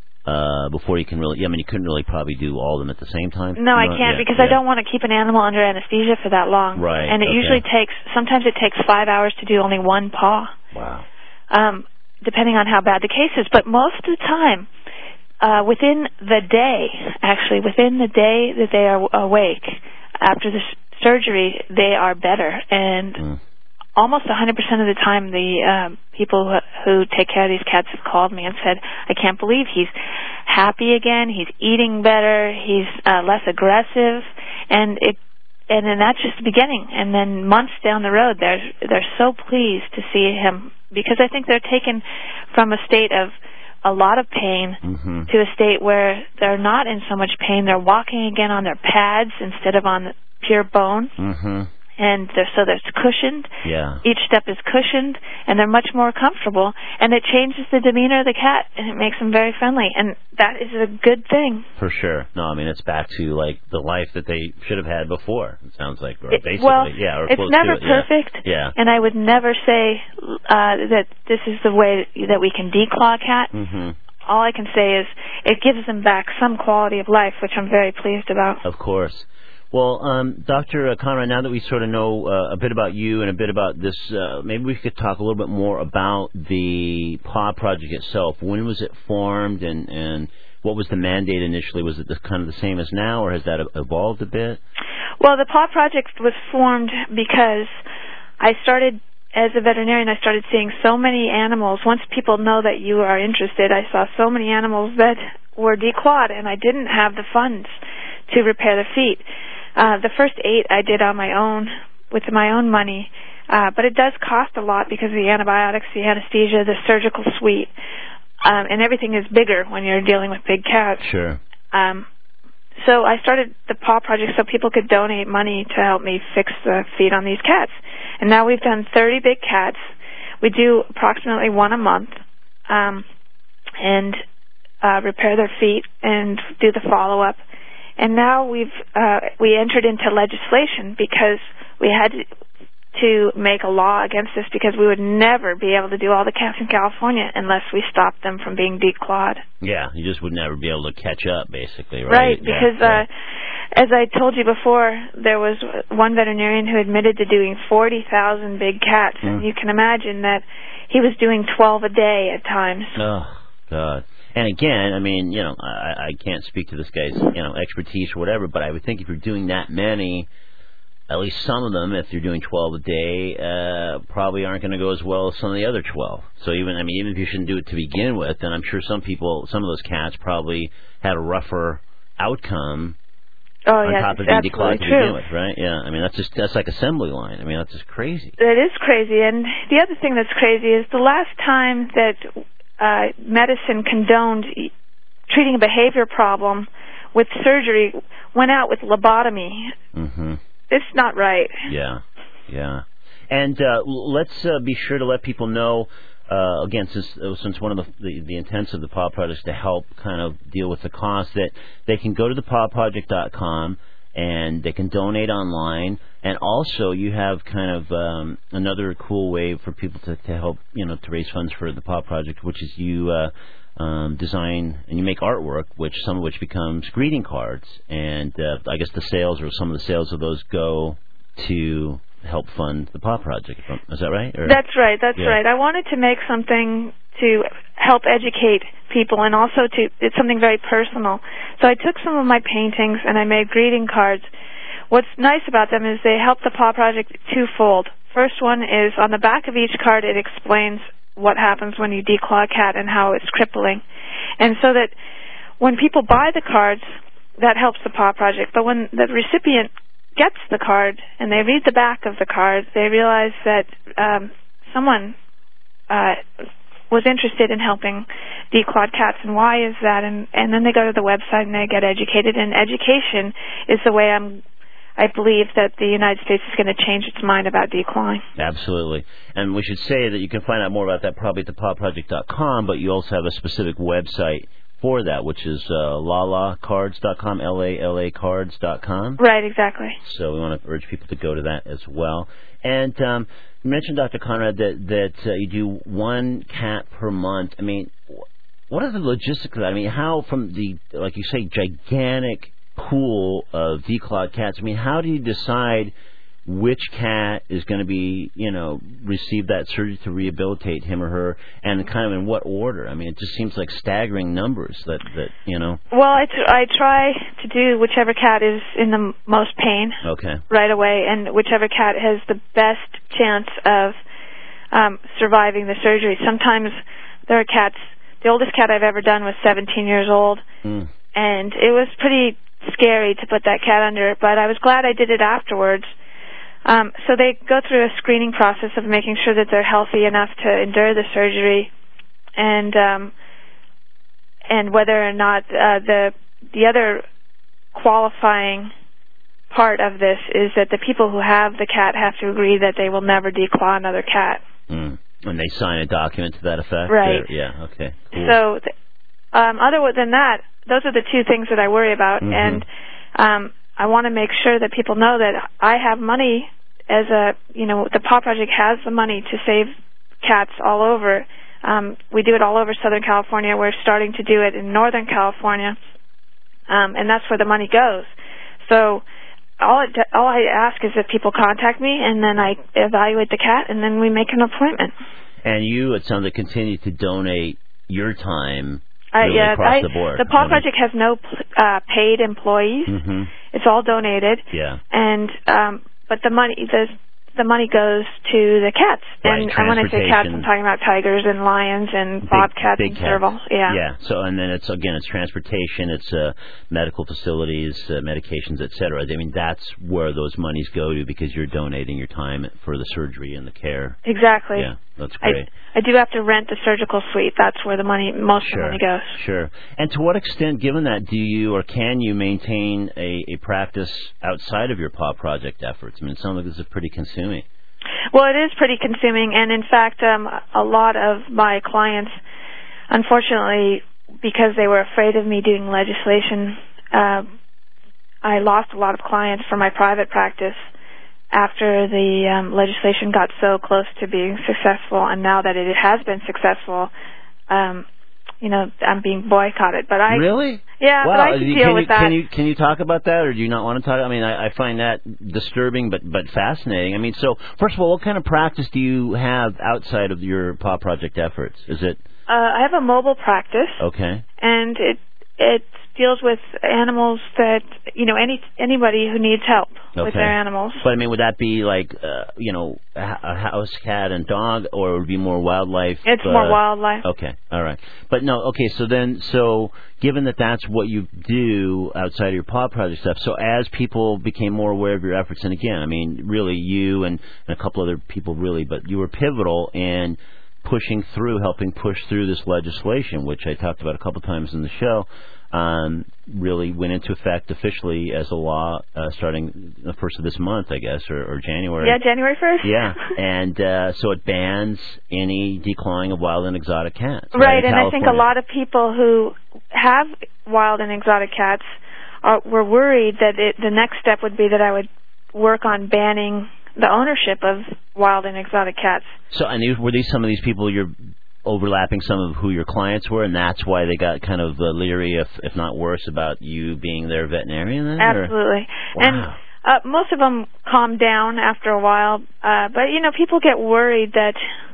uh, before you can really, yeah, I mean, you couldn't really probably do all of them at the same time? No, I can't, yeah, because yeah. I don't want to keep an animal under anesthesia for that long. Right. And it okay. usually takes, sometimes it takes five hours to do only one paw. Wow. Um, depending on how bad the case is. But most of the time, Uh, within the day, actually, within the day that they are awake, after the s- surgery, they are better. And mm. almost one hundred percent of the time, the um, people who, who take care of these cats have called me and said, I can't believe he's happy again, he's eating better, he's uh, less aggressive, and it, and then that's just the beginning. And then months down the road, they're, they're so pleased to see him, because I think they're taken from a state of a lot of pain mm-hmm. to a state where they're not in so much pain. They're walking again on their pads instead of on pure bone. Mm-hmm. And they're, so they're cushioned. Yeah. Each step is cushioned, and they're much more comfortable. And it changes the demeanor of the cat, and it makes them very friendly. And that is a good thing. For sure. No, I mean, it's back to, like, the life that they should have had before, it sounds like. Or it, basically, well, yeah, or it's close never to it. perfect. Yeah. yeah. And I would never say uh, that this is the way that we can declaw a cat. Mm-hmm. All I can say is it gives them back some quality of life, which I'm very pleased about. Of course. Well, um, Doctor Conrad, now that we sort of know uh, a bit about you and a bit about this, uh, maybe we could talk a little bit more about the Paw Project itself. When was it formed, and, and what was the mandate initially? Was it the, kind of the same as now, or has that evolved a bit? Well, the Paw Project was formed because I started, as a veterinarian, I started seeing so many animals. Once people know that you are interested, I saw so many animals that were declawed, and I didn't have the funds to repair the feet. Uh, the first eight I did on my own, with my own money, uh, but it does cost a lot because of the antibiotics, the anesthesia, the surgical suite, um, and everything is bigger when you're dealing with big cats. Sure. Um, so I started the Paw Project so people could donate money to help me fix the feet on these cats. And now we've done thirty big cats. We do approximately one a month, um, and uh, repair their feet and do the follow-up. And now we've uh, we entered into legislation because we had to, to make a law against this, because we would never be able to do all the cats in California unless we stopped them from being declawed. Yeah, you just would never be able to catch up, basically, right? Right, yeah, because yeah. Uh, as I told you before, there was one veterinarian who admitted to doing forty thousand big cats, mm. and you can imagine that he was doing twelve a day at times. Oh, God. And again, I mean, you know, I, I can't speak to this guy's, you know, expertise or whatever, but I would think if you're doing that many, at least some of them, if you're doing twelve a day, uh, probably aren't going to go as well as some of the other twelve. So even, I mean, even if you shouldn't do it to begin with, then I'm sure some people, some of those cats probably had a rougher outcome oh, on yes, top of being declawed to true. begin with, right? Yeah, I mean, that's just, that's like assembly line. I mean, that's just crazy. It is crazy. And the other thing that's crazy is the last time that Uh, medicine condoned treating a behavior problem with surgery went out with lobotomy. Mm-hmm. It's not right. Yeah, yeah. And uh, let's uh, be sure to let people know uh, again, since uh, since one of the, the the intents of the Paw Project is to help kind of deal with the cost, that they can go to the paw project dot com and they can donate online. And also, you have kind of um, another cool way for people to, to help, you know, to raise funds for the Paw Project, which is you uh, um, design and you make artwork, which some of which becomes greeting cards. And uh, I guess the sales or some of the sales of those go to help fund the Paw Project. Is that right? Or? That's right. That's yeah. right. I wanted to make something to help educate people, and also to it's something very personal. So I took some of my paintings and I made greeting cards. What's nice about them is they help the Paw Project twofold. First one is on the back of each card it explains what happens when you declaw a cat and how it's crippling. And so that when people buy the cards, that helps the Paw Project. But when the recipient gets the card and they read the back of the card, they realize that um, someone uh, was interested in helping declawed cats, and why is that? And, and then they go to the website and they get educated. And education is the way I'm, I believe that the United States is going to change its mind about declawing. Absolutely. And we should say that you can find out more about that probably at the paw project dot com, but you also have a specific website for that, which is uh, lala cards dot com, L A L A cards dot com. Right, exactly. So we want to urge people to go to that as well. And um, you mentioned, Doctor Conrad, that, that uh, you do one cat per month. I mean, what are the logistics of that? I mean, how from the, like you say, gigantic pool of declawed cats, I mean, how do you decide which cat is going to be, you know, receive that surgery to rehabilitate him or her, and kind of in what order? I mean, it just seems like staggering numbers that, that you know. Well, I, t- I try to do whichever cat is in the most pain okay. right away, and whichever cat has the best chance of um, surviving the surgery. Sometimes there are cats, the oldest cat I've ever done was seventeen years old, mm. and it was pretty scary to put that cat under, but I was glad I did it afterwards. Um, so they go through a screening process of making sure that they're healthy enough to endure the surgery, and um, and whether or not uh, the the other qualifying part of this is that the people who have the cat have to agree that they will never declaw another cat. Mm. And they sign a document to that effect? Right. Or, yeah, okay. Cool. So th- um, other than that, those are the two things that I worry about, mm-hmm. and um, I want to make sure that people know that I have money as a, you know, the Paw Project has the money to save cats all over. Um, we do it all over Southern California. We're starting to do it in Northern California, um, and that's where the money goes. So all, it, all I ask is that people contact me, and then I evaluate the cat, and then we make an appointment. And you, it sounds like, continue to donate your time Uh, really yeah, across I, the board. the Paw I mean, Project has no uh, paid employees. Mm-hmm. It's all donated. Yeah. And um, but the money the the money goes to the cats. Right, and, and when I say cats, I'm talking about tigers and lions and big, bobcats big and cats. servals. Yeah. Yeah. So and then it's again it's transportation, it's uh, medical facilities, uh, medications, et cetera. I mean that's where those monies go to because you're donating your time for the surgery and the care. Exactly. Yeah, that's great. I, I do have to rent the surgical suite. That's where the money, most sure, of the money goes. Sure. And to what extent, given that, do you or can you maintain a, a practice outside of your Paw Project efforts? I mean, it sounds like this is pretty consuming. Well, it is pretty consuming, and in fact, um, a lot of my clients, unfortunately, because they were afraid of me doing legislation, uh, I lost a lot of clients for my private practice after the um, legislation got so close to being successful, and now that it has been successful, um, you know, I'm being boycotted. But I really, yeah, wow. but I can can deal you, with that. Can you can you talk about that, or do you not want to talk? I mean, I, I find that disturbing, but but fascinating. I mean, so first of all, what kind of practice do you have outside of your Paw Project efforts? Is it? Uh, I have a mobile practice. Okay. And it it deals with animals that, you know, any anybody who needs help okay. with their animals. But I mean, would that be like, uh, you know, a, a house cat and dog, or would it be more wildlife? It's uh, more wildlife. Okay, all right. But no, okay, so then, so given that that's what you do outside of your Paw Project stuff, so as people became more aware of your efforts, and again, I mean, really you and, and a couple other people really, but you were pivotal in pushing through, helping push through this legislation, which I talked about a couple times in the show. um, really went into effect officially as a law uh, starting the first of this month, I guess, or, or January. Yeah, January first. Yeah, and uh, so it bans any declawing of wild and exotic cats. Right, right and California. I think a lot of people who have wild and exotic cats are, were worried that it, the next step would be that I would work on banning the ownership of wild and exotic cats. So, and these, were these some of these people you're overlapping some of who your clients were, and that's why they got kind of uh, leery, if if not worse, about you being their veterinarian then? Absolutely. Wow. And uh, most of them calmed down after a while, uh, but, you know, people get worried that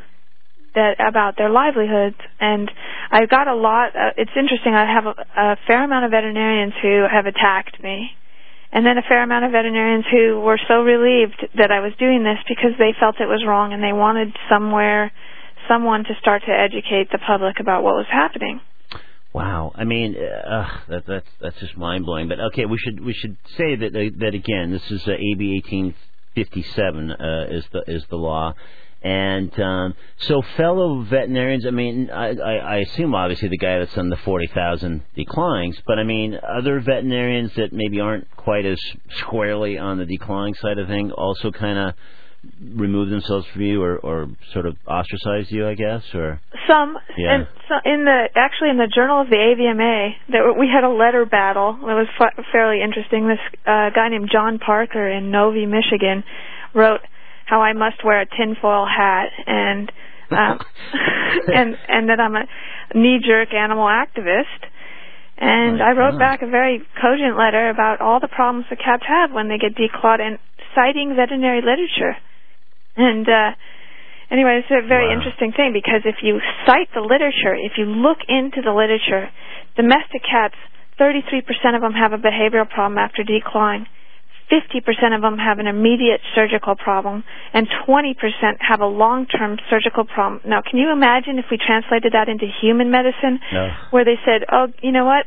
that about their livelihoods, and I got a lot, uh, it's interesting, I have a, a fair amount of veterinarians who have attacked me, and then a fair amount of veterinarians who were so relieved that I was doing this because they felt it was wrong and they wanted somewhere someone to start to educate the public about what was happening. Wow, I mean, uh, that, that's that's just mind blowing. But okay, we should we should say that that again, this is uh, A B eighteen fifty-seven uh, is the is the law, and um, so fellow veterinarians. I mean, I, I, I assume obviously the guy that's on the forty thousand declines, but I mean, other veterinarians that maybe aren't quite as squarely on the declining side of things also kind of remove themselves from you, or, or sort of ostracize you, I guess, or some. Yeah. And so in the actually in the Journal of the A V M A, there, we had a letter battle. It was fa- fairly interesting. This uh, guy named John Parker in Novi, Michigan, wrote how I must wear a tinfoil hat and um, and and that I'm a knee-jerk animal activist. And My I wrote God. back a very cogent letter about all the problems the cats have when they get declawed, and citing veterinary literature. And uh, anyway, it's a very Wow. interesting thing, because if you cite the literature, if you look into the literature, domestic cats, thirty-three percent of them have a behavioral problem after declawing. fifty percent of them have an immediate surgical problem, and twenty percent have a long-term surgical problem. Now, can you imagine if we translated that into human medicine, No. where they said, oh, you know what,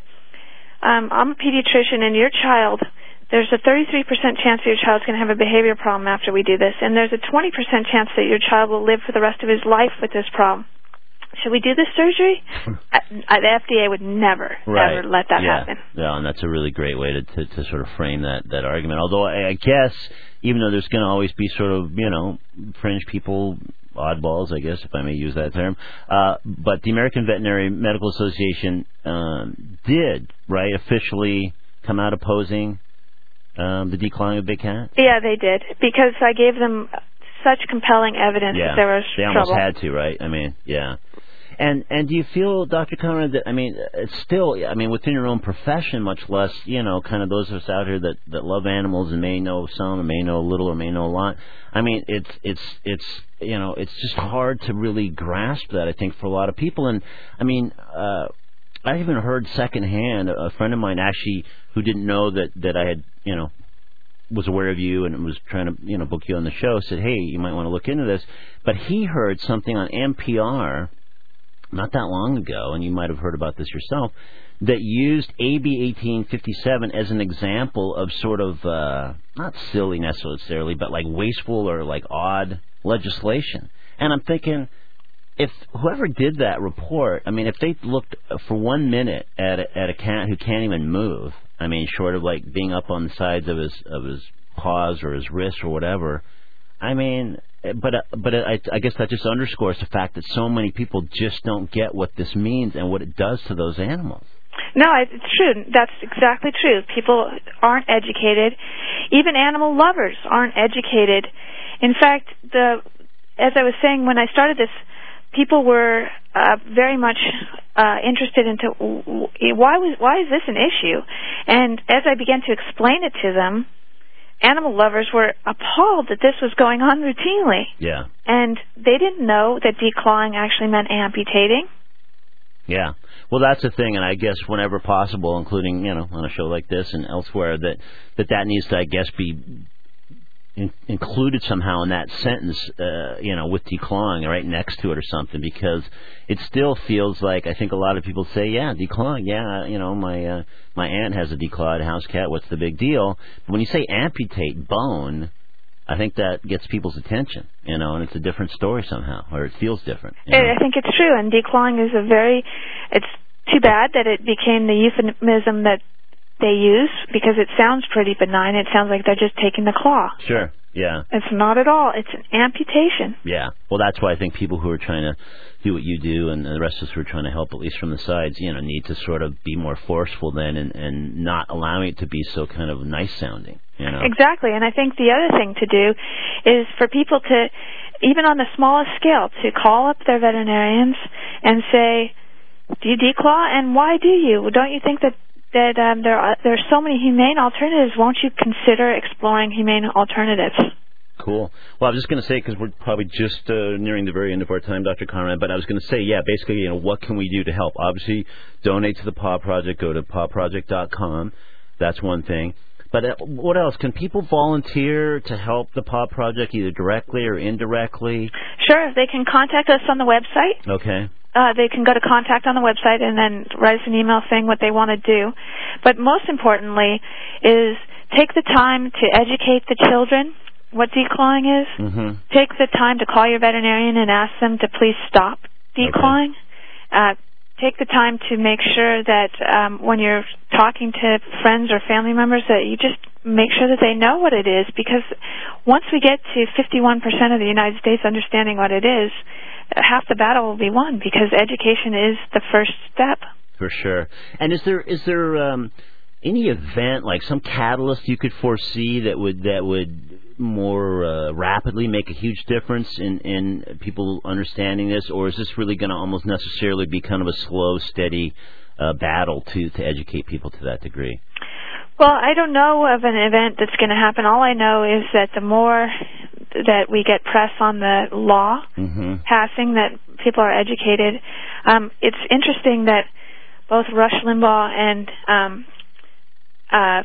um, I'm a pediatrician, and your child, there's a thirty-three percent chance that your child's going to have a behavior problem after we do this, and there's a twenty percent chance that your child will live for the rest of his life with this problem. Should we do this surgery? uh, the F D A would never, right. ever let that yeah. happen. Yeah, and that's a really great way to, to, to sort of frame that, that argument. Although I, I guess, even though there's going to always be sort of, you know, fringe people, oddballs, I guess, if I may use that term, uh, but the American Veterinary Medical Association um, did, right, officially come out opposing um, the decline of big cats? Yeah, they did, because I gave them such compelling evidence Yeah, that there was they trouble. almost had to, right? I mean, yeah. And and do you feel, Doctor Conrad, that, I mean, it's still, I mean, within your own profession, much less, you know, kind of those of us out here that, that love animals and may know some, or may know a little, or may know a lot. I mean, it's, it's, it's, you know, it's just hard to really grasp that, I think, for a lot of people. And, I mean, uh, I even heard secondhand, a friend of mine actually, who didn't know that, that I had, you know, was aware of you and was trying to, you know, book you on the show, said, hey, you might want to look into this. But he heard something on N P R not that long ago, and you might have heard about this yourself, that used A B eighteen fifty-seven as an example of sort of, uh, not silly necessarily, but like wasteful or like odd legislation. And I'm thinking, if whoever did that report, I mean, if they looked for one minute at a, at a cat who can't even move, I mean, short of like being up on the sides of his of his paws or his wrists or whatever, I mean, but uh, but I, I guess that just underscores the fact that so many people just don't get what this means and what it does to those animals. No, it's true. That's exactly true. People aren't educated. Even animal lovers aren't educated. In fact, the as I was saying when I started this, people were uh, very much uh, interested into why was why is this an issue? And as I began to explain it to them, animal lovers were appalled that this was going on routinely. Yeah. And they didn't know that declawing actually meant amputating. Yeah. Well, that's the thing, and I guess whenever possible, including, you know, on a show like this and elsewhere, that that, that needs to, I guess, be in, included somehow in that sentence, uh, you know, with declawing right next to it or something, because it still feels like, I think a lot of people say, yeah, declawing, yeah, you know, my uh, my aunt has a declawed house cat, what's the big deal? But when you say amputate bone, I think that gets people's attention, you know, and it's a different story somehow, or it feels different. You know? I think it's true, and declawing is a very, it's too bad that it became the euphemism that they use, because it sounds pretty benign. It sounds like they're just taking the claw. Sure, yeah. It's not at all. It's an amputation. Yeah. Well, that's why I think people who are trying to do what you do and the rest of us who are trying to help, at least from the sides, you know, need to sort of be more forceful then and, and not allowing it to be so kind of nice-sounding, you know? Exactly. And I think the other thing to do is for people to, even on the smallest scale, to call up their veterinarians and say, do you declaw, and why do you? Don't you think that that um, there are there are so many humane alternatives? Won't you consider exploring humane alternatives? Cool. Well, I was just going to say, because we're probably just uh, nearing the very end of our time, Doctor Conrad, but I was going to say, yeah, basically, you know, what can we do to help? Obviously, donate to the Paw Project. Go to paw project dot com. That's one thing. But uh, what else? Can people volunteer to help the Paw Project, either directly or indirectly? Sure. They can contact us on the website. Okay. Uh, they can go to contact on the website and then write us an email saying what they want to do. But most importantly is take the time to educate the children what declawing is. Mm-hmm. Take the time to call your veterinarian and ask them to please stop declawing. Okay. Uh, take the time to make sure that um, when you're talking to friends or family members that you just make sure that they know what it is, because once we get to fifty-one percent of the United States understanding what it is, half the battle will be won, because education is the first step. For sure. And is there is there um, any event, like some catalyst you could foresee that would that would more uh, rapidly make a huge difference in, in people understanding this, or is this really going to almost necessarily be kind of a slow, steady uh, battle to, to educate people to that degree? Well, I don't know of an event that's going to happen. All I know is that the more that we get press on the law mm-hmm. passing, that people are educated. Um, it's interesting that both Rush Limbaugh and, um, uh,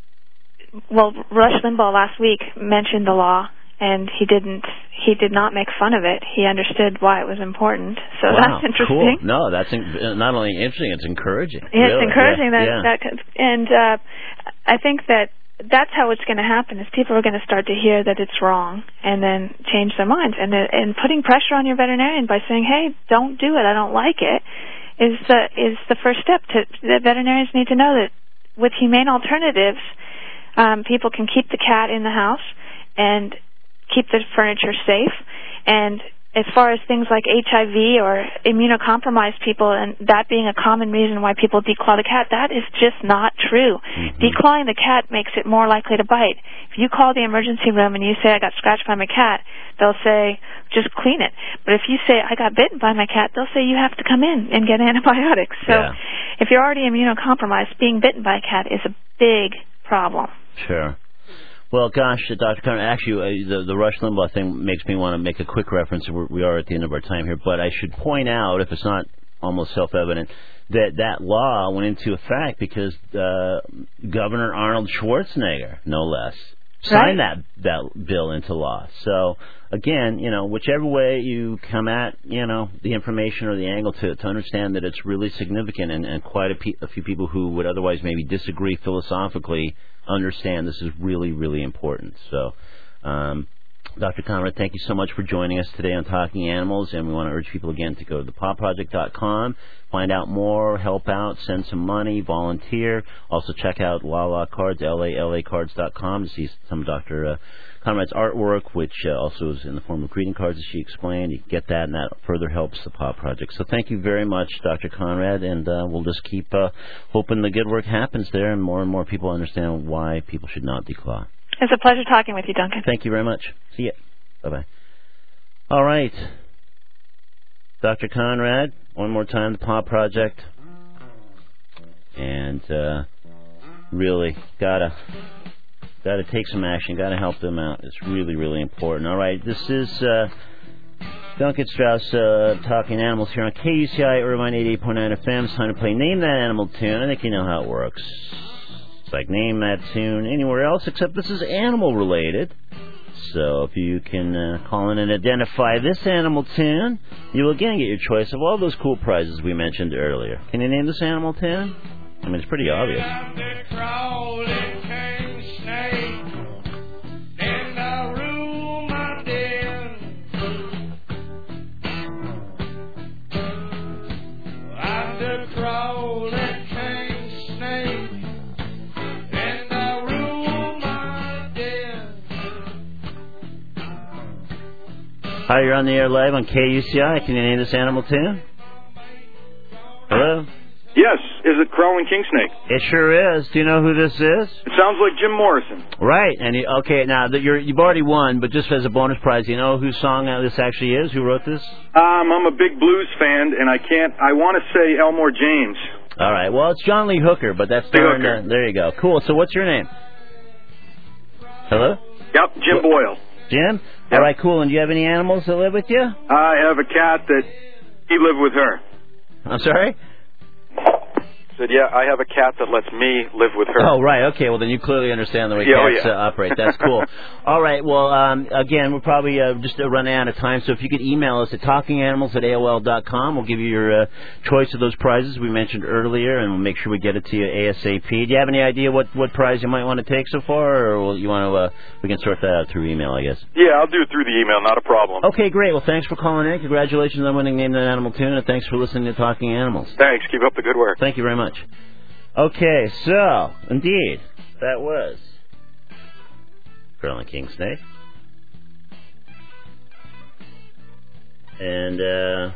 well, Rush Limbaugh last week mentioned the law, and he didn't. He did not make fun of it. He understood why it was important. So wow, that's interesting. Cool. No, that's in, not only interesting; it's encouraging. Yeah, really. It's encouraging yeah, that yeah. that, and uh, I think that that's how it's going to happen. Is people are going to start to hear that it's wrong and then change their minds. And uh, and putting pressure on your veterinarian by saying, "Hey, don't do it. I don't like it," is the is the first step. To the veterinarians need to know that with humane alternatives, um, people can keep the cat in the house and keep the furniture safe. And as far as things like H I V or immunocompromised people, and that being a common reason why people declaw the cat, that is just not true. Mm-hmm. Declawing the cat makes it more likely to bite. If you call the emergency room and you say, I got scratched by my cat, they'll say, just clean it. But if you say, I got bitten by my cat, they'll say you have to come in and get antibiotics. So yeah. if you're already immunocompromised, being bitten by a cat is a big problem. Sure. Well, gosh, Doctor Conrad, actually, uh, the, the Rush Limbaugh thing makes me want to make a quick reference. We're, we are at the end of our time here, but I should point out, if it's not almost self-evident, that that law went into effect because uh, Governor Arnold Schwarzenegger, no less, signed right. that that bill into law. So, again, you know, whichever way you come at, you know, the information or the angle to to understand that it's really significant, and, and quite a, pe- a few people who would otherwise maybe disagree philosophically understand this is really, really important. So, um, Doctor Conrad, thank you so much for joining us today on Talking Animals, and we want to urge people again to go to the paw project dot com, find out more, help out, send some money, volunteer. Also check out Lala Cards, L A L A cards dot com, to see some of Doctor Uh, Conrad's artwork, which uh, also is in the form of greeting cards, as she explained. You can get that, and that further helps the Paw Project. So thank you very much, Doctor Conrad, and uh, we'll just keep uh, hoping the good work happens there and more and more people understand why people should not declaw. It's a pleasure talking with you, Duncan. Thank you very much. See ya. Bye-bye. All right. Doctor Conrad, one more time, the Paw Project. And uh, really, gotta... Got to take some action. Got to help them out. It's really, really important. All right, this is uh, Duncan Strauss uh, Talking Animals here on K U C I Irvine eighty-eight point nine F M. It's time to play Name That Animal Tune. I think you know how it works. It's like name that tune anywhere else, except this is animal related. So if you can uh, call in and identify this animal tune, you will again get your choice of all those cool prizes we mentioned earlier. Can you name this animal tune? I mean, it's pretty obvious. Crawling Hi, you're on the air live on K U C I. Can you name this animal tune? Hello? Yes. Is it Crow and King Snake? It sure is. Do you know who this is? It sounds like Jim Morrison. Right. And you, okay, now that you're you've already won, but just as a bonus prize, do you know whose song uh, this actually is? Who wrote this? Um, I'm a big blues fan, and I can't. I want to say Elmore James. All right. Well, it's John Lee Hooker, but that's Lee not. Hooker. Uh, there you go. Cool. So, what's your name? Hello? Yep, Jim Boyle. Jim? Yep. All right, cool. And do you have any animals that live with you? I have a cat that he lived with her. I'm sorry? Said, yeah, I have a cat that lets me live with her. Oh, right. Okay. Well, then you clearly understand the way Yeah, oh, cats yeah. uh, operate. That's cool. All right. Well, um, again, we're probably uh, just uh, running out of time. So if you could email us at talking animals at A O L dot com, we'll give you your uh, choice of those prizes we mentioned earlier, and we'll make sure we get it to you ASAP. Do you have any idea what, what prize you might want to take so far, or will you want to? Uh, we can sort that out through email, I guess. Yeah, I'll do it through the email. Not a problem. Okay, great. Well, thanks for calling in. Congratulations on winning Name That Animal Tune, and thanks for listening to Talking Animals. Thanks. Keep up the good work. Thank you very much. Okay, so, indeed, that was Crow and King Snake. And, uh...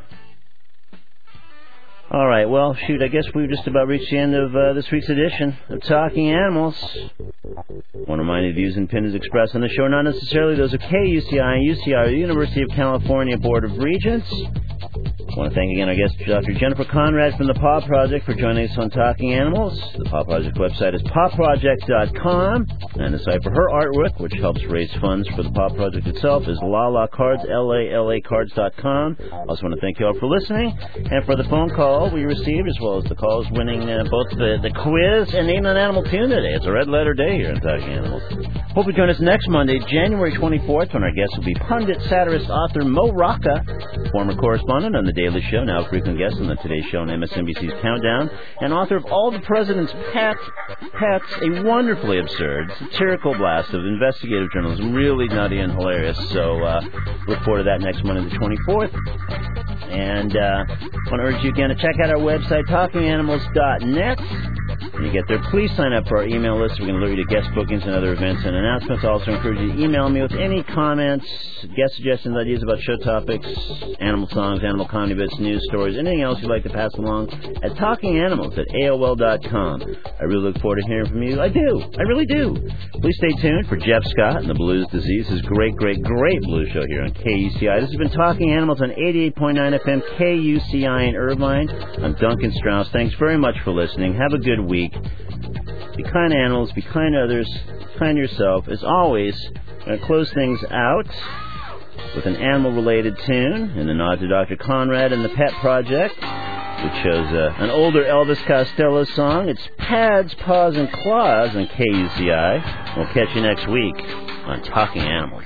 all right, well, shoot, I guess we've just about reached the end of uh, this week's edition of Talking Animals. I want to remind you, views and opinions expressed on the show, not necessarily those of K U C I and U C I, or the University of California Board of Regents. I want to thank again our guest, Doctor Jennifer Conrad from the Paw Project, for joining us on Talking Animals. The Paw Project website is paw project dot com, and the site for her artwork, which helps raise funds for the Paw Project itself, is Lala Cards, L A L A cards dot com. I also want to thank you all for listening, and for the phone call we received, as well as the calls winning uh, both the, the quiz and Name That Animal Tune today. It's a red letter day here in Talking Animals. Hope you join us next Monday, January twenty-fourth, when our guest will be pundit, satirist, author Mo Rocca, former correspondent on The Daily Show, now a frequent guest on the Today Show and M S N B C's Countdown, and author of All the President's Pet, Pets, a wonderfully absurd, satirical blast of investigative journalism, really nutty and hilarious. So uh, look forward to that next Monday, the twenty-fourth. And uh, I want to urge you again to check out our website, talking animals dot net. When you get there, please sign up for our email list. We're going to alert you to guest bookings and other events and announcements. I also encourage you to email me with any comments, guest suggestions, ideas about show topics, animal songs, animal comedy bits, news stories, anything else you'd like to pass along at talking animals at A O L dot com. I really look forward to hearing from you. I do. I really do. Please stay tuned for Jeff Scott and the Blues Disease, his great, great, great blues show here on K U C I. This has been Talking Animals on eighty-eight point nine F M K U C I in Irvine. I'm Duncan Strauss. Thanks very much for listening. Have a good week. Be kind to animals, be kind to others, be kind to yourself. As always, I'm going to close things out with an animal-related tune in a nod to Doctor Conrad and the Pet Project, which shows uh, an older Elvis Costello song. It's Pads, Paws, and Claws on K U C I. We'll catch you next week on Talking Animals.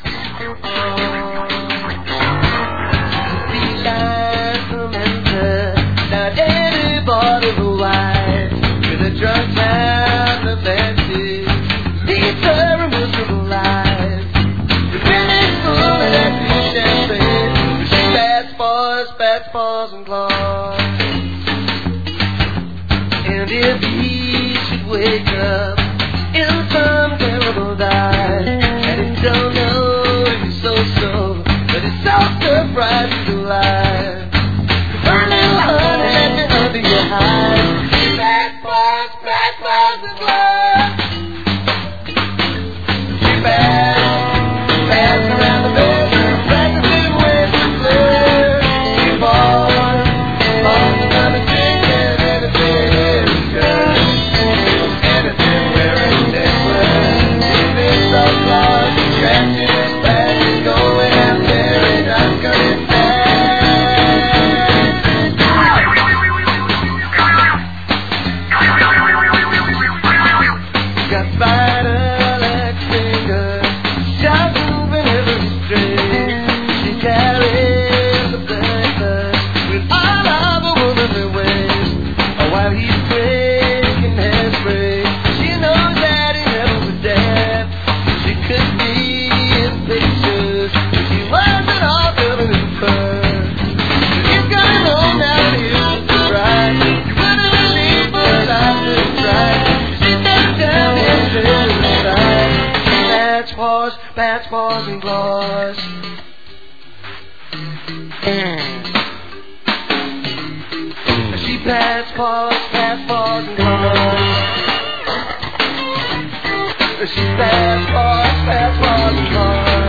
Not anybody who lies with a drunk time of fancy leads her a miserable life. The women full of that champagne, she bats paws, bats paws and claws. And if he should wake up in some terrible dive, and he don't know if he's so so, but he's so surprised he's alive. Burn little honey, let me under your hide. Back bars, back bars and gloves. She bad, pass around the bedroom, practicing with the blur. She falls, falls another chicken, anything is good. Anything wearing necklace, keeping so close, scratching his back, going out there and not coming back. Bats, paws, and claws. She passed bars, passed bars and cars. She passed bars, passed bars and cars.